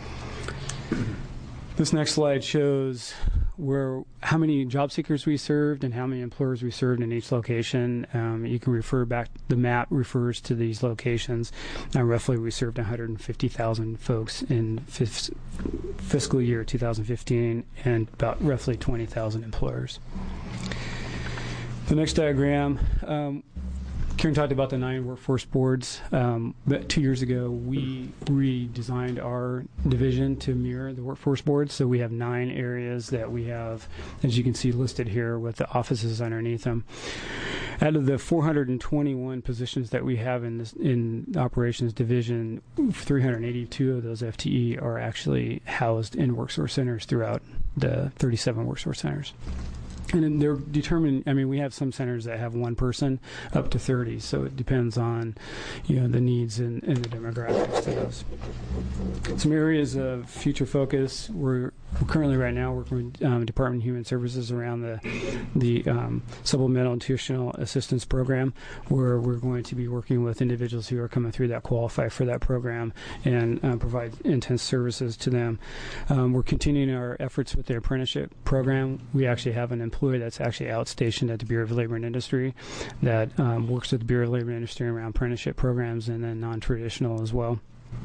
This next slide shows how many job seekers we served and how many employers we served in each location. You can refer back, the map refers to these locations. Roughly we served 150,000 folks in fiscal year 2015 and about roughly 20,000 employers. The next diagram, Karen talked about the 9 workforce boards. But 2 years ago, we redesigned our division to mirror the workforce boards. So we have 9 areas that we have, as you can see listed here, with the offices underneath them. Out of the 421 positions that we have in operations division, 382 of those FTE are actually housed in WorkSource centers throughout the 37 WorkSource centers. And they're determined. I mean, we have some centers that have 1 person up to 30, so it depends on, the needs and the demographics to those. Some areas of future focus. We're currently right now working with Department of Human Services around the supplemental nutritional assistance program, where we're going to be working with individuals who are coming through that qualify for that program and provide intense services to them. We're continuing our efforts with the apprenticeship program. We actually have an employee that's actually outstationed at the Bureau of Labor and Industry that works with the Bureau of Labor and Industry around apprenticeship programs and then non-traditional as well.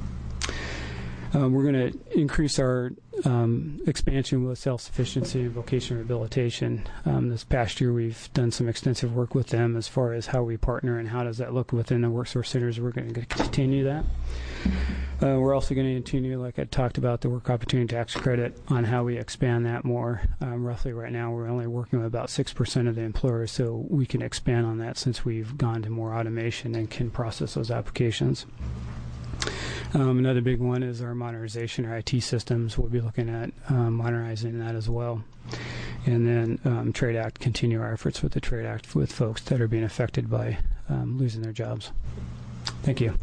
We're going to increase our expansion with self-sufficiency and vocational rehabilitation. This past year, we've done some extensive work with them as far as how we partner and how does that look within the WorkSource centers. We're going to continue that. We're also going to continue, like I talked about, the Work Opportunity Tax Credit on how we expand that more. Roughly right now, we're only working with about 6% of the employers, so we can expand on that since we've gone to more automation and can process those applications. Another big one is our modernization, our IT systems. We'll be looking at modernizing that as well. And then Trade Act, continue our efforts with the Trade Act with folks that are being affected by losing their jobs. Thank you.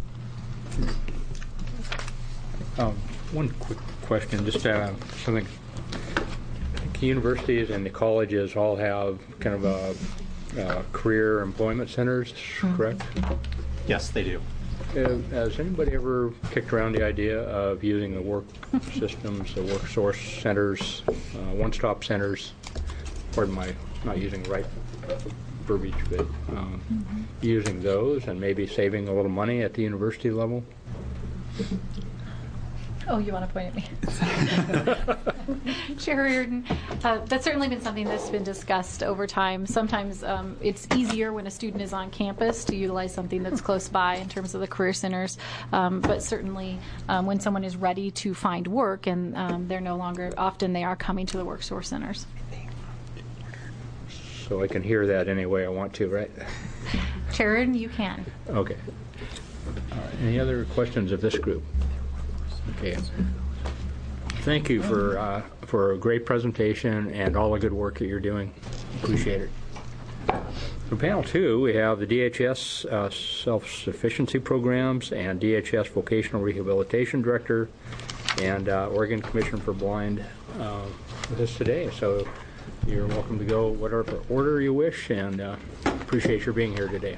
One quick question, just something. I think universities and the colleges all have kind of career employment centers, correct? Yes, they do. Has anybody ever kicked around the idea of using the work systems, the WorkSource centers, one-stop centers? Pardon my not using the right verbiage, but using those and maybe saving a little money at the university level? Oh, you want to point at me? Chair Reardon, that's certainly been something that's been discussed over time. Sometimes it's easier when a student is on campus to utilize something that's close by in terms of the career centers, but certainly when someone is ready to find work and they're no longer, often they are coming to the WorkSource centers. So I can hear that any way I want to, right? Chair Reardon, you can. Okay. Any other questions of this group? Okay. Thank you for a great presentation and all the good work that you're doing. Appreciate it. For panel 2, we have the DHS self-sufficiency programs and DHS vocational rehabilitation director and Oregon Commission for Blind with us today. So you're welcome to go whatever order you wish, and appreciate your being here today.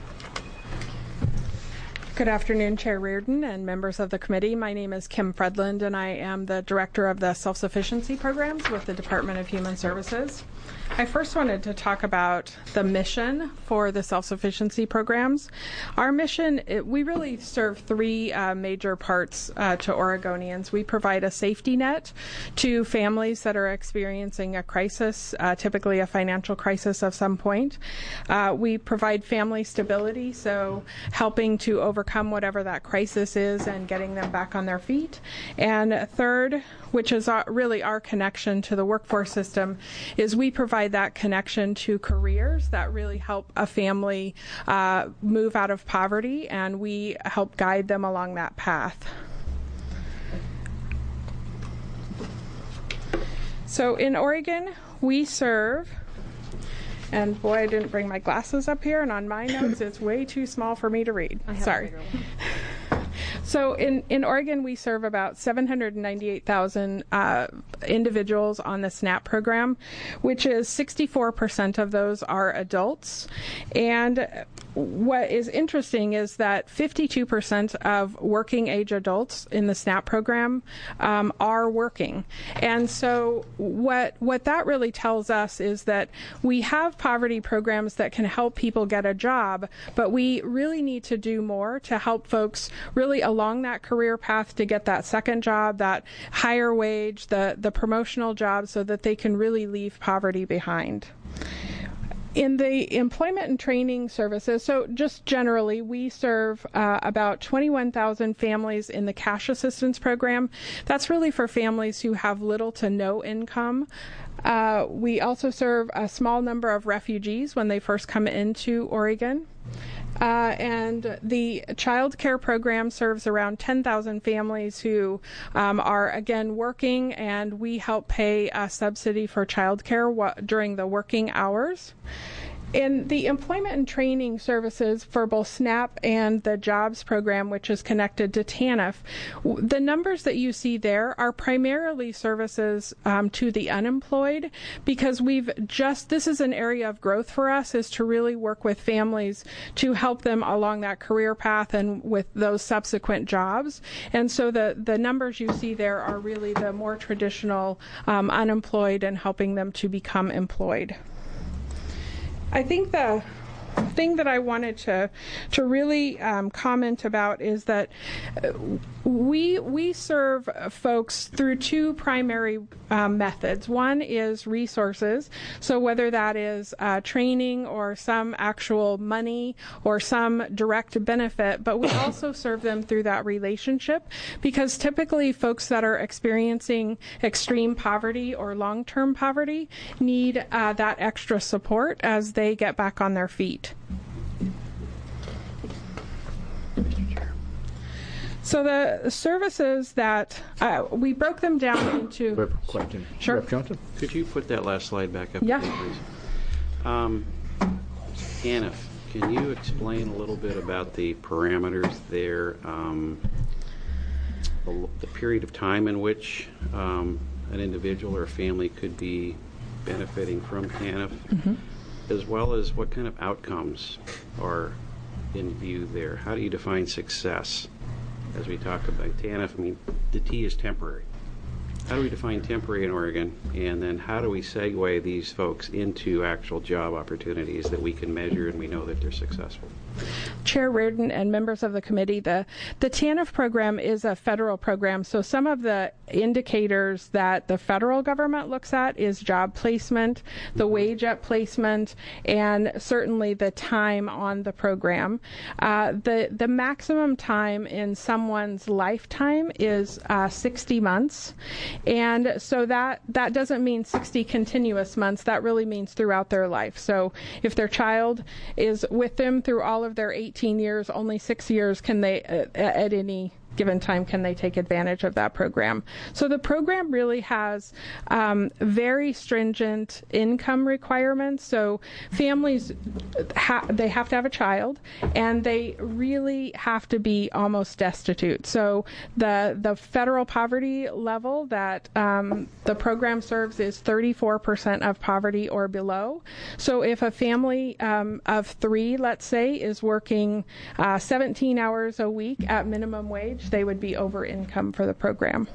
Good afternoon, Chair Reardon and members of the committee. My name is Kim Fredland, and I am the Director of the Self-Sufficiency Programs with the Department of Human Services. I first wanted to talk about the mission for the self-sufficiency programs. Our mission, we really serve 3 major parts to Oregonians. We provide a safety net to families that are experiencing a crisis, typically a financial crisis of some point. We provide family stability, so helping to overcome whatever that crisis is and getting them back on their feet. And third, which is really our connection to the workforce system, is we provide that connection to careers that really help a family move out of poverty, and we help guide them along that path. So in Oregon, we serve, and boy, I didn't bring my glasses up here, and on my notes it's way too small for me to read. Sorry. So in Oregon, we serve about 798,000 individuals on the SNAP program, which is 64% of those are adults. And what is interesting is that 52% of working age adults in the SNAP program are working. And so what that really tells us is that we have poverty programs that can help people get a job, but we really need to do more to help folks really along that career path to get that second job, that higher wage, the promotional job, so that they can really leave poverty behind. In the employment and training services, so just generally, we serve about 21,000 families in the cash assistance program. That's really for families who have little to no income. We also serve a small number of refugees when they first come into Oregon. And the child care program serves around 10,000 families who are, again, working, and we help pay a subsidy for child care during the working hours. In the employment and training services for both SNAP and the JOBS program, which is connected to TANF, the numbers that you see there are primarily services to the unemployed, because this is an area of growth for us, is to really work with families to help them along that career path and with those subsequent jobs. And so the numbers you see there are really the more traditional unemployed and helping them to become employed. I think the thing that I wanted to really comment about is that we serve folks through two primary methods. One is resources, so whether that is training or some actual money or some direct benefit, but we also serve them through that relationship, because typically folks that are experiencing extreme poverty or long-term poverty need that extra support as they get back on their feet. So the services that we broke them down into. Question. Sure. Rep. Johnson? Could you put that last slide back up, yeah. please? TANF, can you explain a little bit about the parameters there, the period of time in which an individual or a family could be benefiting from TANF, as well as what kind of outcomes are in view there? How do you define success? As we talk about TANF, I mean, the T is temporary. How do we define temporary in Oregon? And then how do we segue these folks into actual job opportunities that we can measure and we know that they're successful? Chair Reardon and members of the committee, the TANF program is a federal program, so some of the indicators that the federal government looks at is job placement, the wage at placement, and certainly the time on the program. The maximum time in someone's lifetime is 60 months, and so that doesn't mean 60 continuous months. That really means throughout their life. So if their child is with them through all of their 18 years, only 6 years can they, at any given time, can they take advantage of that program. So the program really has very stringent income requirements. So families, they have to have a child, and they really have to be almost destitute. So the federal poverty level that the program serves is 34% of poverty or below. So if a family of 3, let's say, is working 17 hours a week at minimum wage, they would be over income for the program.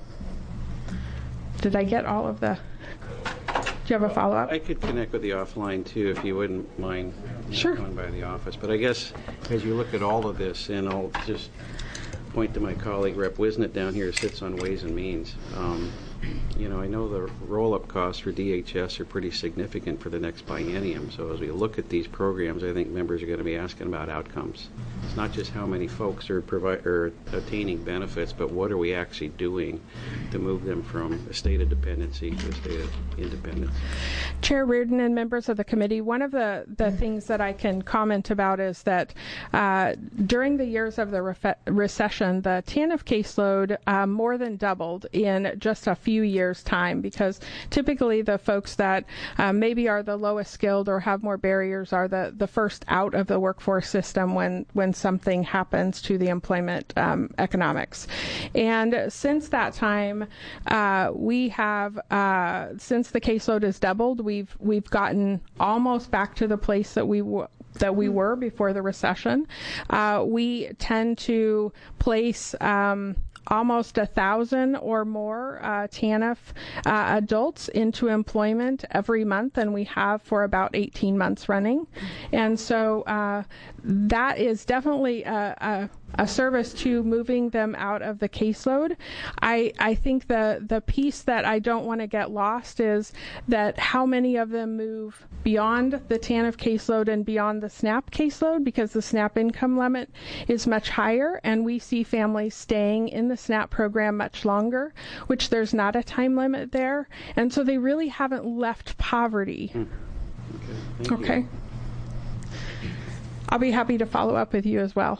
Did I get all of the... Do you have a follow-up? I could connect with the offline, too, if you wouldn't mind going by the office. But I guess as you look at all of this, and I'll just point to my colleague, Rep. Wisnett, down here, who sits on Ways and Means. I know the roll-up costs for DHS are pretty significant for the next biennium. So as we look at these programs, I think members are going to be asking about outcomes. It's not just how many folks are attaining benefits, but what are we actually doing to move them from a state of dependency to a state of independence. Chair Reardon and members of the committee, one of the things that I can comment about is that during the years of the recession, the TANF caseload more than doubled in just a few years' time, because typically the folks that maybe are the lowest skilled or have more barriers are the first out of the workforce system when something happens to the employment economics. And since that time, we have, since the caseload has doubled, we've gotten almost back to the place that we were before the recession. We tend to place almost 1,000 or more TANF adults into employment every month, and we have for about 18 months running. And so that is definitely a a service to moving them out of the caseload. I think the piece that I don't want to get lost is that how many of them move beyond the TANF caseload and beyond the SNAP caseload, because the SNAP income limit is much higher, and we see families staying in the SNAP program much longer, which there's not a time limit there, and so they really haven't left poverty. Okay. I'll be happy to follow up with you as well.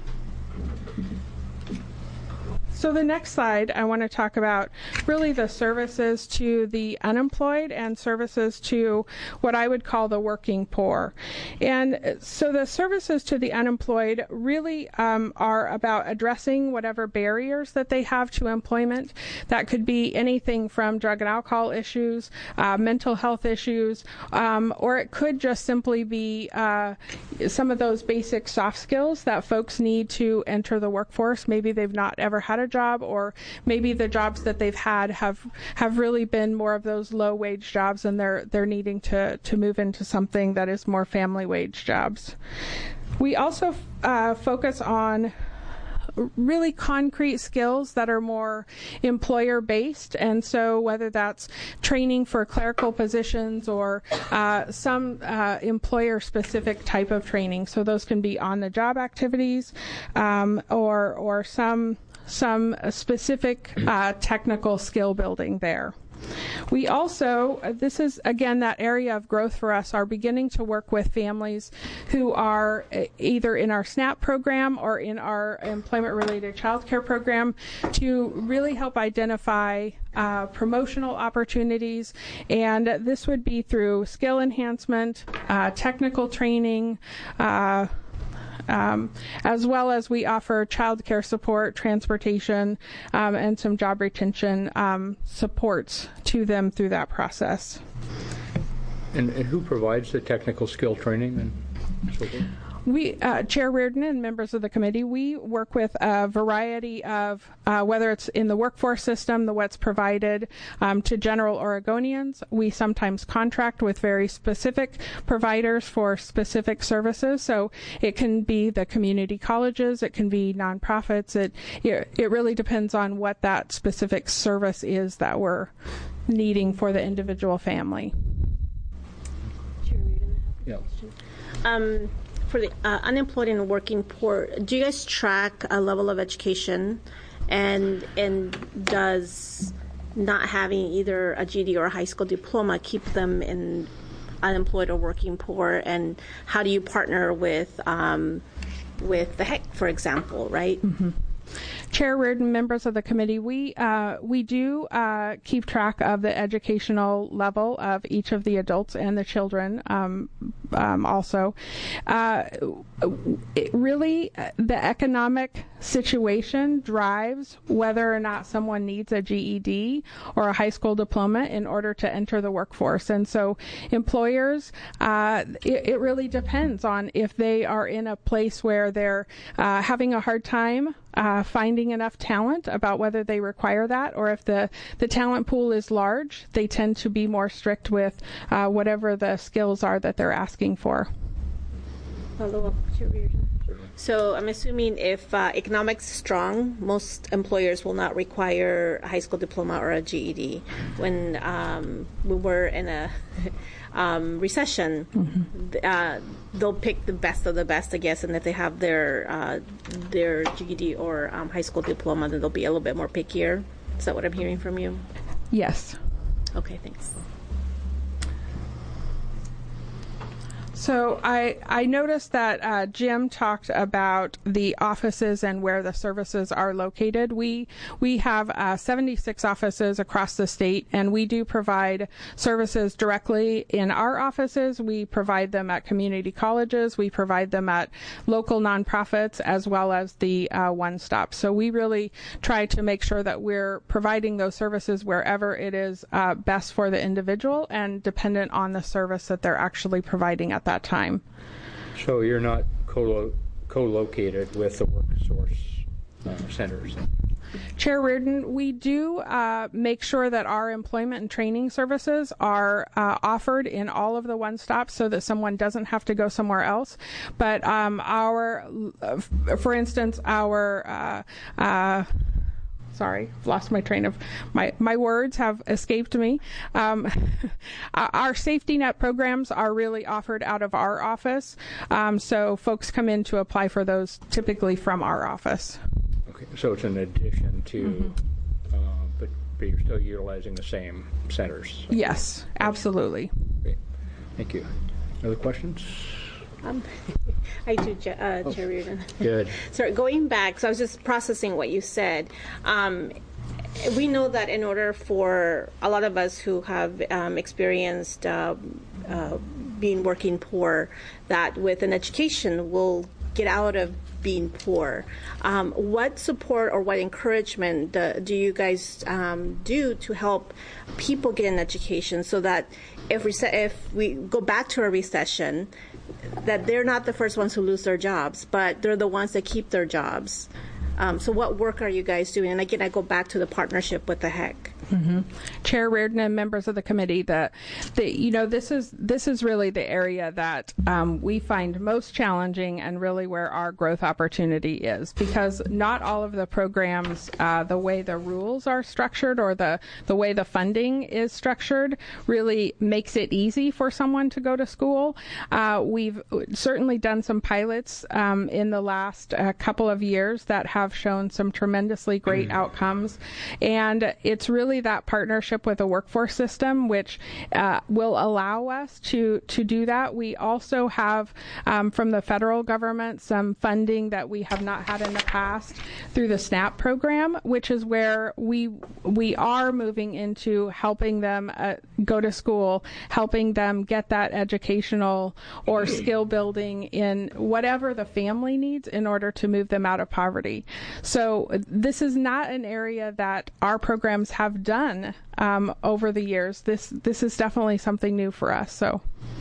So the next slide, I want to talk about really the services to the unemployed and services to what I would call the working poor. And so the services to the unemployed really are about addressing whatever barriers that they have to employment. That could be anything from drug and alcohol issues, mental health issues, or it could just simply be some of those basic soft skills that folks need to enter the workforce. Maybe they've not ever had a job, or maybe the jobs that they've had have really been more of those low wage jobs, and they're needing to move into something that is more family wage jobs. We also focus on really concrete skills that are more employer based, and so whether that's training for clerical positions or some employer specific type of training. So those can be on the job activities or some specific technical skill building there. We also, this is again that area of growth for us, are beginning to work with families who are either in our SNAP program or in our employment-related child care program to really help identify promotional opportunities, and this would be through skill enhancement, technical training, as well as we offer child care support, transportation, and some job retention supports to them through that process. And who provides the technical skill training and so forth? We, Chair Reardon and members of the committee, we work with a variety of, whether it's in the workforce system, what's provided to general Oregonians. We sometimes contract with very specific providers for specific services. So it can be the community colleges, it can be nonprofits. It really depends on what that specific service is that we're needing for the individual family. Chair Reardon, I have a question. For the unemployed and working poor, do you guys track a level of education, and does not having either a GED or a high school diploma keep them in unemployed or working poor? And how do you partner with the HEC, for example, right? Mm-hmm. Chair Reardon, members of the committee, we do keep track of the educational level of each of the adults and the children also. Really, the economic situation drives whether or not someone needs a GED or a high school diploma in order to enter the workforce. And so employers, it really depends on if they are in a place where they're having a hard time finding enough talent, about whether they require that, or if the talent pool is large, they tend to be more strict with whatever the skills are that they're asking for. Follow up, Chair Reardon. So I'm assuming if economics is strong, most employers will not require a high school diploma or a GED. When we were in a recession, they'll pick the best of the best, I guess, and if they have their GED or high school diploma, then they'll be a little bit more pickier. Is that what I'm hearing from you? Yes. Okay, thanks. So I noticed that Jim talked about the offices and where the services are located. We have 76 offices across the state, and we do provide services directly in our offices. We provide them at community colleges. We provide them at local nonprofits, as well as the One Stop. So we really try to make sure that we're providing those services wherever it is best for the individual and dependent on the service that they're actually providing at that time. So you're not co-located with the WorkSource centers? Chair Reardon, we do make sure that our employment and training services are offered in all of the one-stops so that someone doesn't have to go somewhere else. But for instance, sorry, I've lost my train of my words have escaped me. Our safety net programs are really offered out of our office, so folks come in to apply for those typically from our office. Okay, so it's in addition to, but you're still utilizing the same centers. Yes, absolutely. Great. Thank you. Other questions? I do, Chair Reardon. Good. So going back, so I was just processing what you said. We know that in order for a lot of us who have experienced being working poor, that with an education we'll get out of being poor. What support or what encouragement do you guys do to help people get an education so that if we go back to a recession, that they're not the first ones who lose their jobs, but they're the ones that keep their jobs? So what work are you guys doing? And again, I go back to the partnership with the HEC. Mm-hmm. Chair Reardon and members of the committee, this is really the area that we find most challenging and really where our growth opportunity is, because not all of the programs, the way the rules are structured or the way the funding is structured really makes it easy for someone to go to school. We've certainly done some pilots in the last couple of years that have shown some tremendously great outcomes, and it's really that partnership with the workforce system which will allow us to do that. We also have from the federal government some funding that we have not had in the past through the SNAP program, which is where we are moving into helping them go to school, helping them get that educational or skill building in whatever the family needs in order to move them out of poverty. So this is not an area that our programs have done over the years. This is definitely something new for us. So,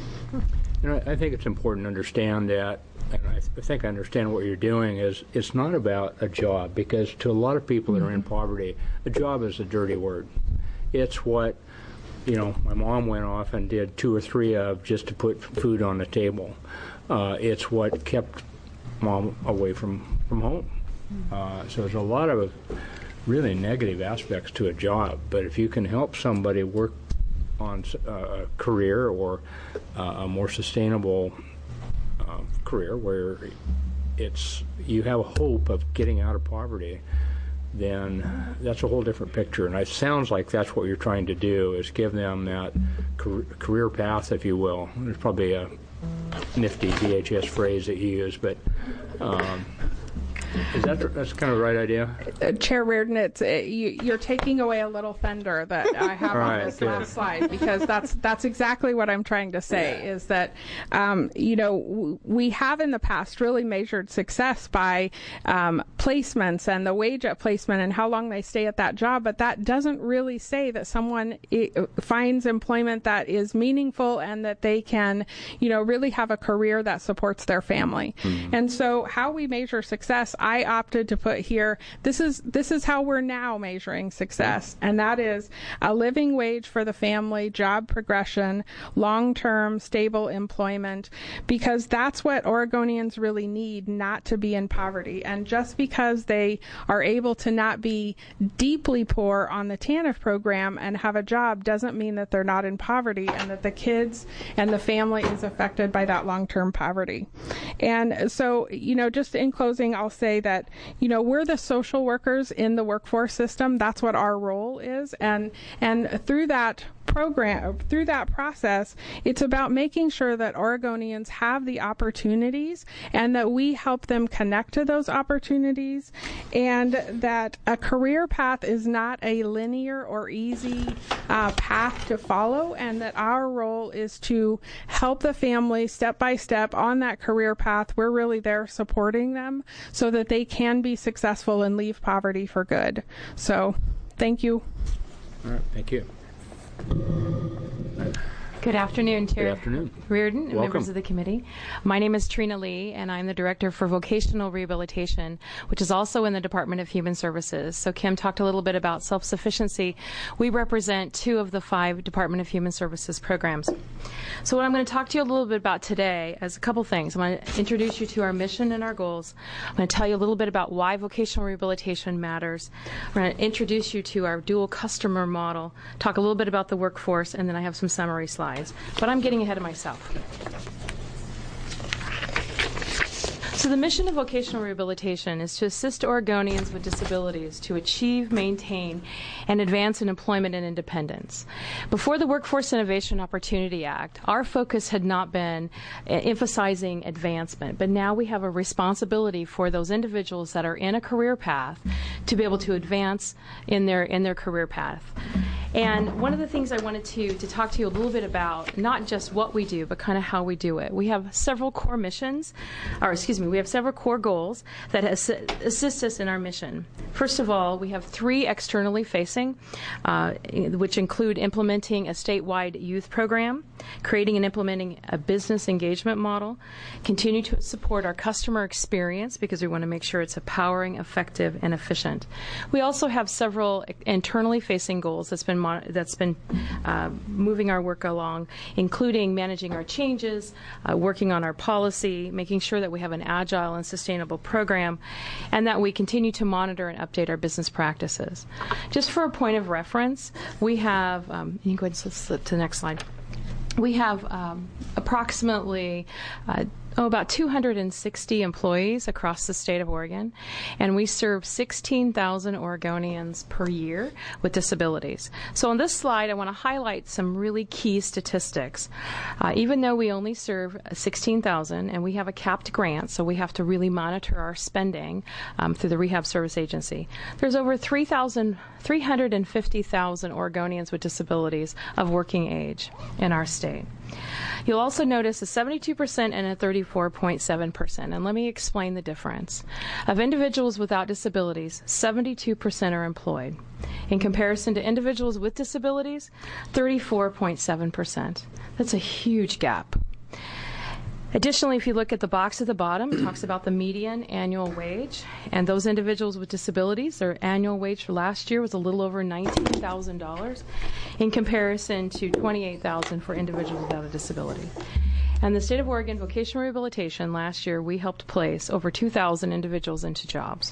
I think it's important to understand that, and I think I understand what you're doing is it's not about a job, because to a lot of people that are in poverty, a job is a dirty word. It's what my mom went off and did 2 or 3 of just to put food on the table. It's what kept mom away from home. So there's a lot of really negative aspects to a job, but if you can help somebody work on a career or a more sustainable career where you have a hope of getting out of poverty, then that's a whole different picture. And it sounds like that's what you're trying to do, is give them that career path, if you will. There's probably a nifty DHS phrase that you use, but that's kind of the right idea? Chair Reardon, you're taking away a little fender that I have on this last slide, because that's exactly what I'm trying to say, is that, we have in the past really measured success by placements and the wage at placement and how long they stay at that job, but that doesn't really say that someone finds employment that is meaningful and that they can, really have a career that supports their family. Mm-hmm. And so how we measure success, I opted to put here, this is how we're now measuring success, and that is a living wage for the family, job progression, long-term stable employment, because that's what Oregonians really need, not to be in poverty. And just because they are able to not be deeply poor on the TANF program and have a job doesn't mean that they're not in poverty and that the kids and the family is affected by that long-term poverty. And so, just in closing, I'll say that, we're the social workers in the workforce system. That's what our role is. And through that process, it's about making sure that Oregonians have the opportunities and that we help them connect to those opportunities, and that a career path is not a linear or easy path to follow, and that our role is to help the family step by step on that career path. We're really there supporting them so that they can be successful and leave poverty for good. So, thank you. All right, thank you. Good afternoon, Chair Good afternoon. Reardon and Welcome. members of the committee. My name is Trina Lee, and I'm the Director for Vocational Rehabilitation, which is also in the Department of Human Services. So Kim talked a little bit about self-sufficiency. We represent 2 of the 5 Department of Human Services programs. So what I'm going to talk to you a little bit about today is a couple things. I'm going to introduce you to our mission and our goals. I'm going to tell you a little bit about why vocational rehabilitation matters. I'm going to introduce you to our dual customer model, talk a little bit about the workforce, and then I have some summary slides. But I'm getting ahead of myself. So the mission of vocational rehabilitation is to assist Oregonians with disabilities to achieve, maintain, and advance in employment and independence. Before the Workforce Innovation Opportunity Act, our focus had not been emphasizing advancement, but now we have a responsibility for those individuals that are in a career path to be able to advance in their career path. And one of the things I wanted to talk to you a little bit about, not just what we do, but kind of how we do it. We have several core missions, we have several core goals that assist us in our mission. First of all, we have 3 externally facing, which include implementing a statewide youth program, creating and implementing a business engagement model, continue to support our customer experience because we want to make sure it's empowering, effective, and efficient. We also have several internally facing goals that's been moving our work along, including managing our changes, working on our policy, making sure that we have an agile and sustainable program, and that we continue to monitor and update our business practices. Just for a point of reference, we have, you can go ahead and slip to the next slide. We have approximately about 260 employees across the state of Oregon, and we serve 16,000 Oregonians per year with disabilities. So on this slide, I want to highlight some really key statistics. Even though we only serve 16,000 and we have a capped grant, so we have to really monitor our spending through the Rehab Service Agency, there's over 350,000 Oregonians with disabilities of working age in our state. You'll also notice a 72% and a 34.7%, and let me explain the difference. Of individuals without disabilities, 72% are employed. In comparison to individuals with disabilities, 34.7%. That's a huge gap. Additionally, if you look at the box at the bottom, it talks about the median annual wage, and those individuals with disabilities, their annual wage for last year was a little over $19,000 in comparison to $28,000 for individuals without a disability. And the state of Oregon Vocational Rehabilitation, last year we helped place over 2,000 individuals into jobs.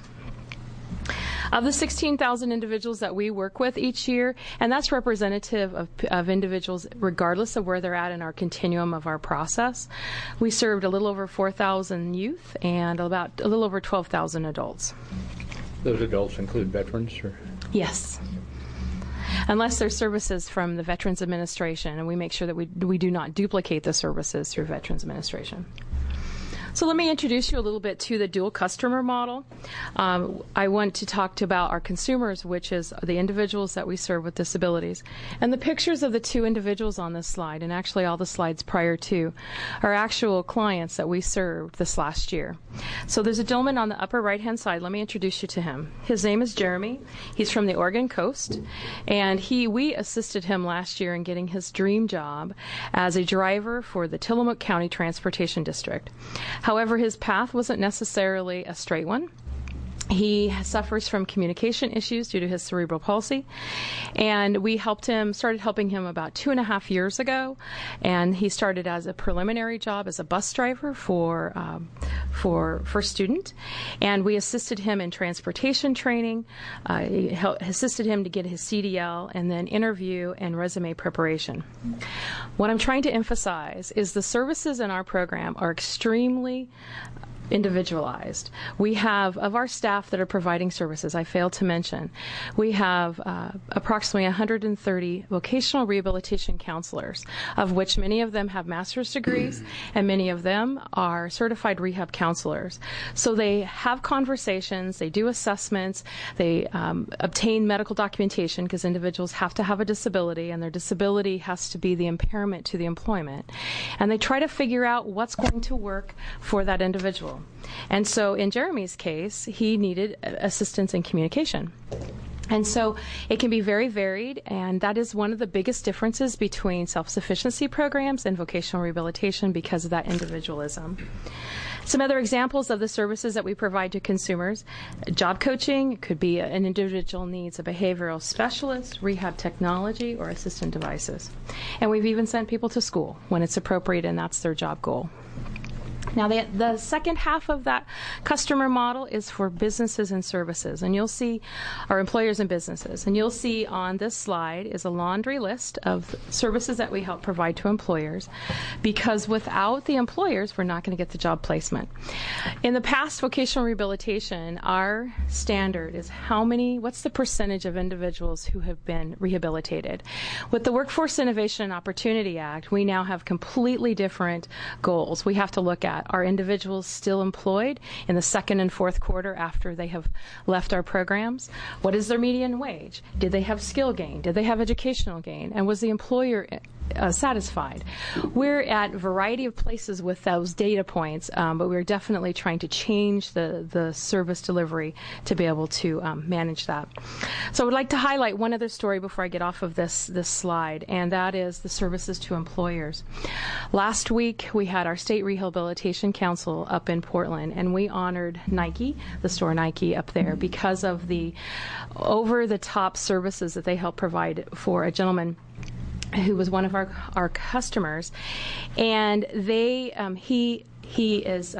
Of the 16,000 individuals that we work with each year, and that's representative of individuals regardless of where they're at in our continuum of our process, we served a little over 4,000 youth and a little over 12,000 adults. Those adults include veterans? Or? Yes. Unless there's services from the Veterans Administration, and we make sure that we do not duplicate the services through Veterans Administration. So let me introduce you a little bit to the dual customer model. I want to talk about our consumers, which is the individuals that we serve with disabilities. And the pictures of the 2 individuals on this slide, and actually all the slides prior to, are actual clients that we served this last year. So there's a gentleman on the upper right-hand side. Let me introduce you to him. His name is Jeremy. He's from the Oregon coast, and we assisted him last year in getting his dream job as a driver for the Tillamook County Transportation District. However, his path wasn't necessarily a straight one. He suffers from communication issues due to his cerebral palsy, and we started helping him about 2.5 years ago, and he started as a preliminary job as a bus driver for student, and we assisted him in transportation training, assisted him to get his CDL, and then interview and resume preparation. What I'm trying to emphasize is the services in our program are extremely individualized. We have, of our staff that are providing services, I failed to mention, we have approximately 130 vocational rehabilitation counselors, of which many of them have master's degrees and many of them are certified rehab counselors. So they have conversations, they do assessments, they obtain medical documentation because individuals have to have a disability and their disability has to be the impairment to the employment. And they try to figure out what's going to work for that individual. And so in Jeremy's case, he needed assistance in communication. And so it can be very varied, and that is one of the biggest differences between self-sufficiency programs and vocational rehabilitation because of that individualism. Some other examples of the services that we provide to consumers: job coaching. It could be an individual needs a behavioral specialist, rehab technology, or assistant devices. And we've even sent people to school when it's appropriate and that's their job goal. Now, the second half of that customer model is for businesses and services, and you'll see our employers and businesses. And you'll see on this slide is a laundry list of services that we help provide to employers, because without the employers, we're not going to get the job placement. In the past, vocational rehabilitation, our standard is what's the percentage of individuals who have been rehabilitated. With the Workforce Innovation and Opportunity Act, we now have completely different goals. We have to look at, are individuals still employed in the second and fourth quarter after they have left our programs? What is their median wage? Did they have skill gain? Did they have educational gain? And was the employer satisfied? We're at a variety of places with those data points, but we're definitely trying to change the service delivery to be able to manage that. So I would like to highlight one other story before I get off of this slide, and that is the services to employers. Last week, we had our State Rehabilitation Council up in Portland, and we honored Nike, the store Nike up there, because of the over-the-top services that they helped provide for a gentleman who was one of our customers, and he is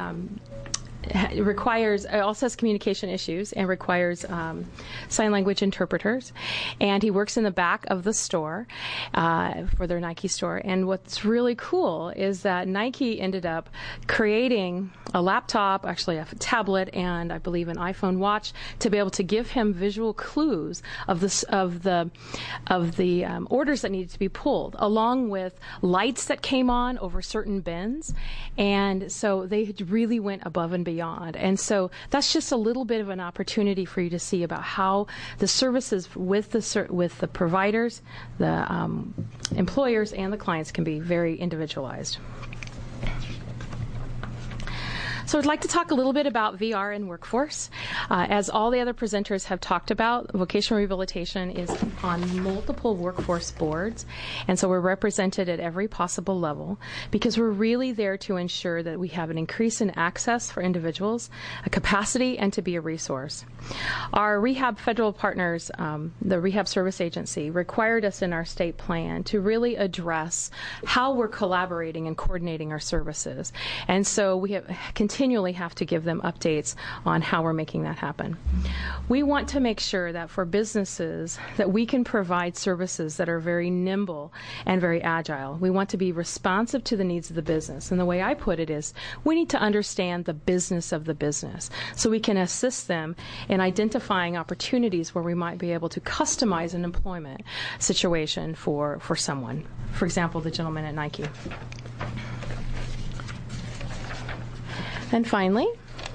also has communication issues and requires sign language interpreters, and he works in the back of the store for their Nike store. And what's really cool is that Nike ended up creating a laptop, actually a tablet, and I believe an iPhone watch to be able to give him visual clues of the orders that needed to be pulled, along with lights that came on over certain bins. And so they really went above and beyond. And so that's just a little bit of an opportunity for you to see about how the services with the providers, the employers, and the clients can be very individualized. So I'd like to talk a little bit about VR and workforce. As all the other presenters have talked about, vocational rehabilitation is on multiple workforce boards, and so we're represented at every possible level because we're really there to ensure that we have an increase in access for individuals, a capacity, and to be a resource. Our rehab federal partners, the Rehab Service Agency, required us in our state plan to really address how we're collaborating and coordinating our services. And so we continually have to give them updates on how we're making that happen. We want to make sure that for businesses that we can provide services that are very nimble and very agile. We want to be responsive to the needs of the business. And the way I put it is we need to understand the business of the business so we can assist them in identifying opportunities where we might be able to customize an employment situation for someone. For example, the gentleman at Nike. And finally,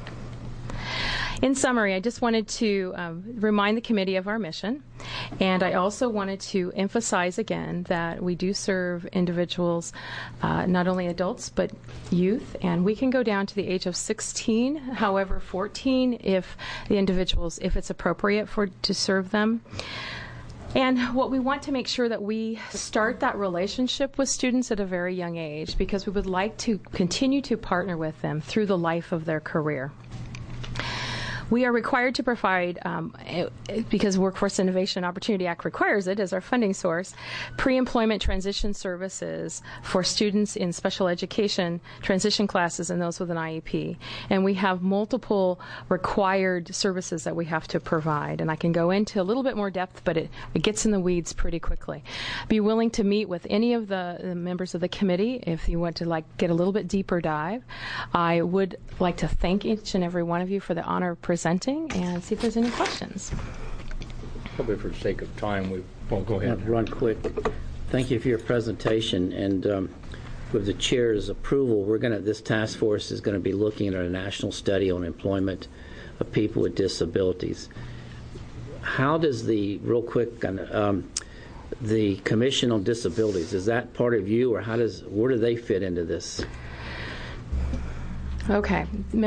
in summary, I just wanted to remind the committee of our mission, and I also wanted to emphasize again that we do serve individuals, not only adults, but youth, and we can go down to the age of 16, however 14 if it's appropriate to serve them. And what we want to make sure that we start that relationship with students at a very young age, because we would like to continue to partner with them through the life of their career. We are required to provide, because Workforce Innovation and Opportunity Act requires it as our funding source, pre-employment transition services for students in special education transition classes and those with an IEP. And we have multiple required services that we have to provide. And I can go into a little bit more depth, but it gets in the weeds pretty quickly. Be willing to meet with any of the members of the committee if you want to get a little bit deeper dive. I would like to thank each and every one of you for the honor of presenting and see if there's any questions. Probably for the sake of time, we won't go ahead. I'll run quick. Thank you for your presentation. And with the chair's approval, this task force is going to be looking at a national study on employment of people with disabilities. How does real quick, the Commission on Disabilities, is that part of you, or where do they fit into this? Okay,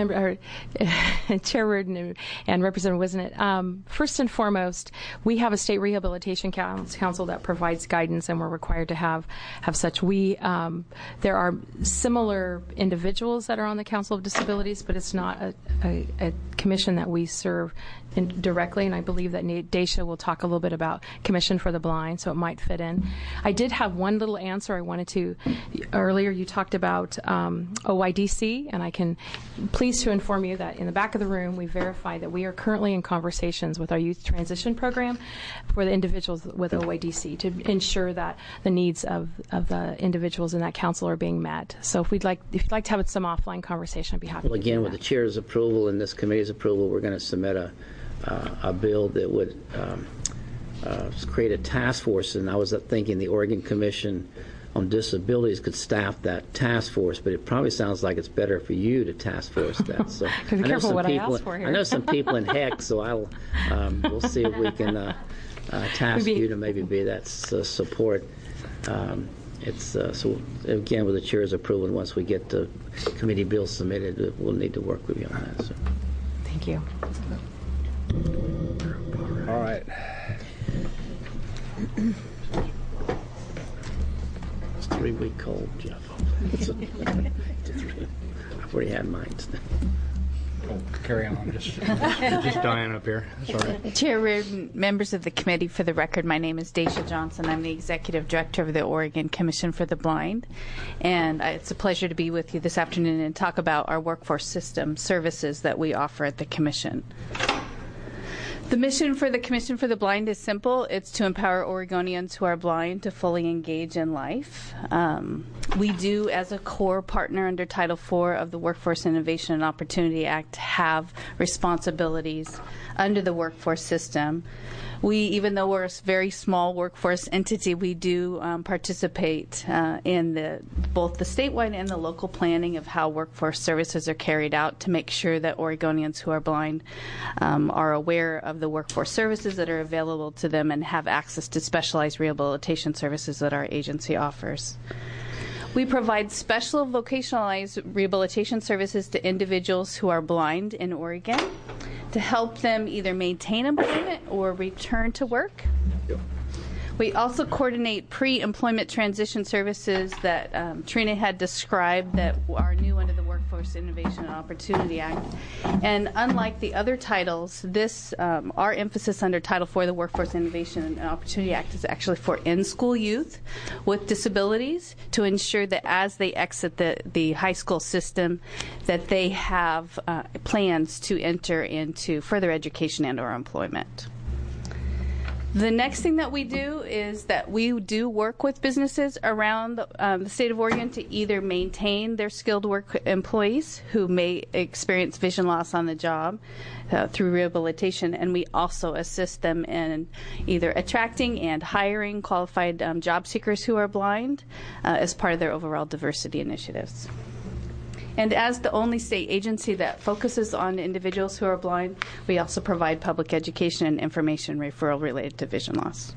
Chair Reardon and Representative Wisnet. First and foremost, we have a state rehabilitation council that provides guidance, and we're required to have such. There are similar individuals that are on the Council of Disabilities, but it's not a commission that we serve directly, and I believe that Daisha will talk a little bit about Commission for the Blind, so it might fit in. I did have one little answer I wanted to. Earlier you talked about OYDC, and I can pleased to inform you that in the back of the room we verify that we are currently in conversations with our youth transition program for the individuals with OYDC to ensure that the needs of the individuals in that council are being met. So if you'd like to have some offline conversation, I'd be happy to do again, that. with the chair's approval and this committee's approval, we're going to submit a bill that would create a task force, and I was thinking the Oregon Commission on Disabilities could staff that task force, but it probably sounds like it's better for you to task force that. So be careful what I ask for here. I know some people in HEC, so we'll see if we can task you to maybe be that support. So again, with the chair's approval, and once we get the committee bill submitted, we'll need to work with you on that. So. Thank you. All right. It's 3-week cold, Jeff. I've already had mine. Carry on. Just dying up here. That's all right. Chair Reardon, members of the committee, for the record, my name is Daisha Johnson. I'm the Executive Director of the Oregon Commission for the Blind. And it's a pleasure to be with you this afternoon and talk about our workforce system services that we offer at the Commission. The mission for the Commission for the Blind is simple. It's to empower Oregonians who are blind to fully engage in life. We do, as a core partner under Title IV of the Workforce Innovation and Opportunity Act, have responsibilities under the workforce system. Even though we're a very small workforce entity, we do participate in both the statewide and the local planning of how workforce services are carried out to make sure that Oregonians who are blind are aware of the workforce services that are available to them and have access to specialized rehabilitation services that our agency offers. We provide special vocationalized rehabilitation services to individuals who are blind in Oregon to help them either maintain employment or return to work. We also coordinate pre-employment transition services that Trina had described that are new under the Workforce Innovation and Opportunity Act. And unlike the other titles, our emphasis under Title IV of the Workforce Innovation and Opportunity Act is actually for in-school youth with disabilities to ensure that as they exit the high school system, that they have plans to enter into further education and or employment. The next thing that we do is that we do work with businesses around the state of Oregon to either maintain their skilled work employees who may experience vision loss on the job through rehabilitation, and we also assist them in either attracting and hiring qualified job seekers who are blind as part of their overall diversity initiatives. And as the only state agency that focuses on individuals who are blind, we also provide public education and information referral related to vision loss.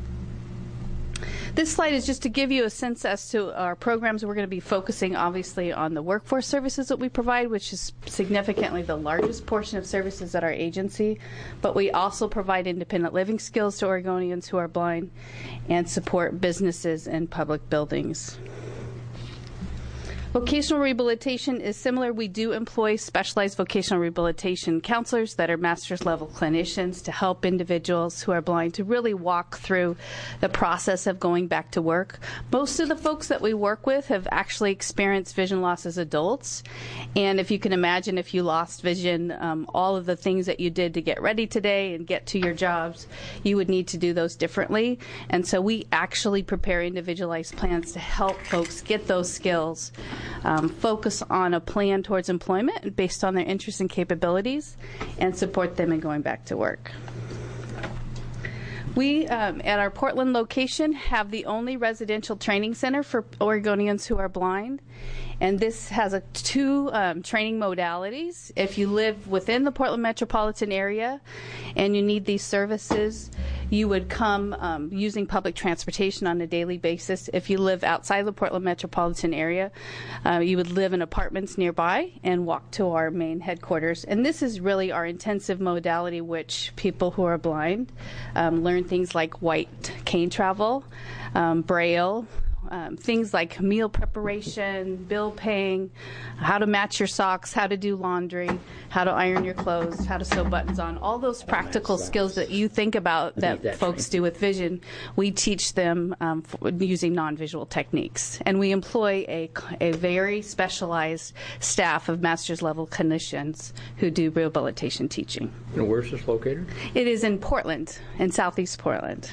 This slide is just to give you a sense as to our programs. We're going to be focusing obviously on the workforce services that we provide, which is significantly the largest portion of services at our agency, but we also provide independent living skills to Oregonians who are blind and support businesses and public buildings. Vocational rehabilitation is similar. We do employ specialized vocational rehabilitation counselors that are master's level clinicians to help individuals who are blind to really walk through the process of going back to work. Most of the folks that we work with have actually experienced vision loss as adults. And if you can imagine, if you lost vision, all of the things that you did to get ready today and get to your jobs, you would need to do those differently. And so we actually prepare individualized plans to help folks get those skills. Focus on a plan towards employment based on their interests and capabilities, and support them in going back to work. We, at our Portland location, have the only residential training center for Oregonians who are blind. And this has two training modalities. If you live within the Portland metropolitan area and you need these services, you would come using public transportation on a daily basis. If you live outside the Portland metropolitan area, you would live in apartments nearby and walk to our main headquarters. And this is really our intensive modality, which people who are blind learn things like white cane travel, Braille, things like meal preparation, bill paying, how to match your socks, how to do laundry, how to iron your clothes, how to sew buttons on, all those practical skills that you think about that folks do with vision, we teach them using non-visual techniques. And we employ a very specialized staff of master's level clinicians who do rehabilitation teaching. And where's this located? It is in Portland, in southeast Portland.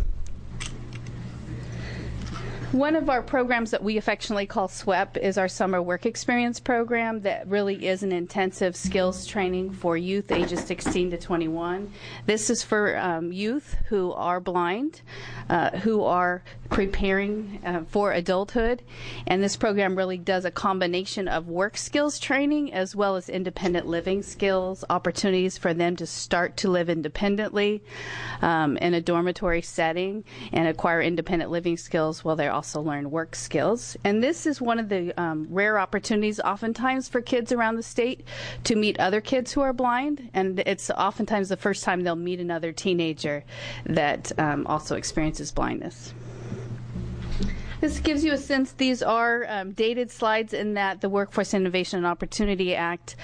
One of our programs that we affectionately call SWEP is our summer work experience program that really is an intensive skills training for youth ages 16 to 21. This is for youth who are blind, who are preparing for adulthood, and this program really does a combination of work skills training as well as independent living skills, opportunities for them to start to live independently in a dormitory setting and acquire independent living skills while they're also learn work skills. And this is one of the rare opportunities oftentimes for kids around the state to meet other kids who are blind, and it's oftentimes the first time they'll meet another teenager that also experiences blindness. This gives you a sense. These are dated slides in that the Workforce Innovation and Opportunity Act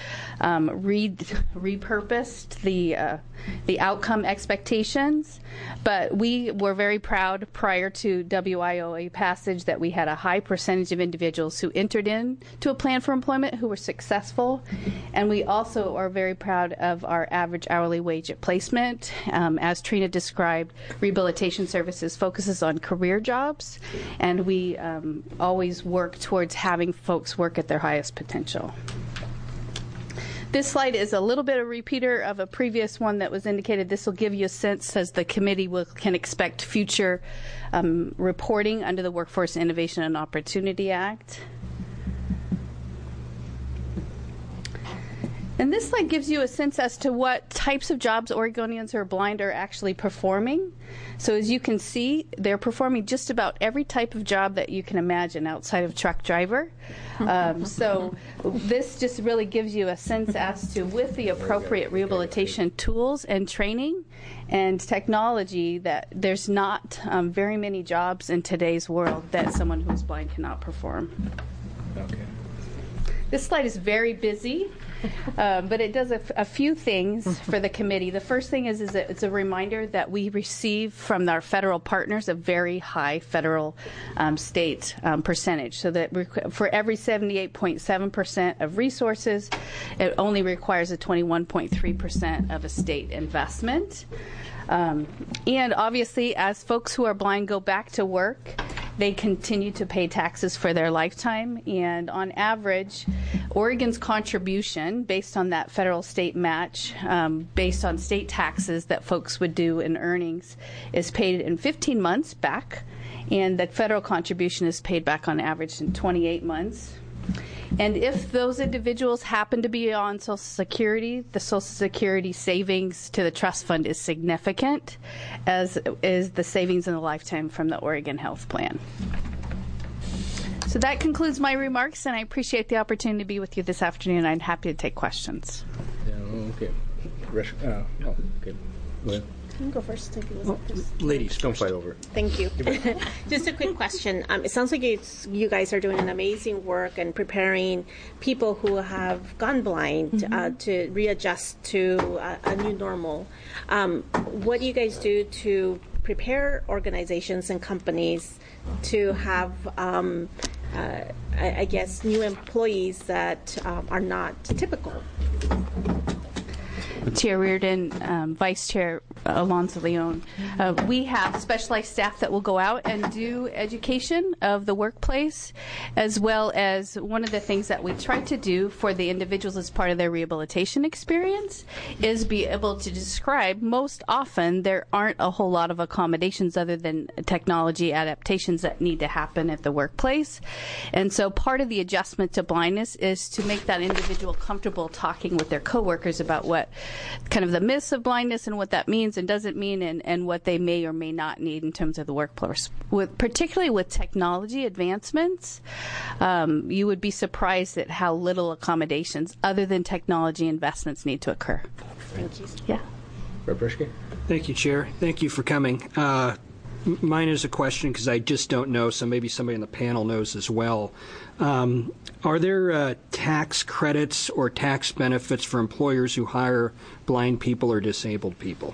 repurposed the outcome expectations, but we were very proud prior to WIOA passage that we had a high percentage of individuals who entered into a plan for employment who were successful, and we also are very proud of our average hourly wage at placement. As Trina described, rehabilitation services focuses on career jobs, and we always work towards having folks work at their highest potential. This slide is a little bit of a repeater of a previous one that was indicated. This will give you a sense as the committee can expect future reporting under the Workforce Innovation and Opportunity Act. And this slide gives you a sense as to what types of jobs Oregonians who are blind are actually performing. So as you can see, they're performing just about every type of job that you can imagine outside of truck driver. So this just really gives you a sense as to, with the appropriate rehabilitation tools and training and technology, that there's not very many jobs in today's world that someone who's blind cannot perform. Okay. This slide is very busy, but it does a few things for the committee. The first thing is that it's a reminder that we receive from our federal partners a very high federal state percentage, so that for every 78.7% of resources, it only requires a 21.3% of a state investment. And obviously, as folks who are blind go back to work, they continue to pay taxes for their lifetime, and on average, Oregon's contribution, based on that federal state match, based on state taxes that folks would do in earnings, is paid in 15 months back, and the federal contribution is paid back on average in 28 months. And if those individuals happen to be on Social Security, the Social Security savings to the trust fund is significant, as is the savings in the lifetime from the Oregon Health Plan. So that concludes my remarks, and I appreciate the opportunity to be with you this afternoon. I'm happy to take questions. Okay. Okay. Go ahead. You can go first. Take a look at this. Ladies, don't fight over it. Thank you. Just a quick question. It sounds like you guys are doing an amazing work and preparing people who have gone blind to readjust to a new normal. What do you guys do to prepare organizations and companies to have, I guess, new employees that are not typical? Chair Reardon, Vice Chair Alonzo Leon. We have specialized staff that will go out and do education of the workplace, as well as one of the things that we try to do for the individuals as part of their rehabilitation experience is be able to describe. Most often there aren't a whole lot of accommodations other than technology adaptations that need to happen at the workplace. And so part of the adjustment to blindness is to make that individual comfortable talking with their coworkers about what kind of the myths of blindness and what that means and doesn't mean, and what they may or may not need in terms of the workforce. Particularly with technology advancements, you would be surprised at how little accommodations other than technology investments need to occur. Thank you. Yeah. Rep. Rischke? Thank you, Chair. Thank you for coming. Mine is a question because I just don't know, so maybe somebody on the panel knows as well. Are there tax credits or tax benefits for employers who hire blind people or disabled people?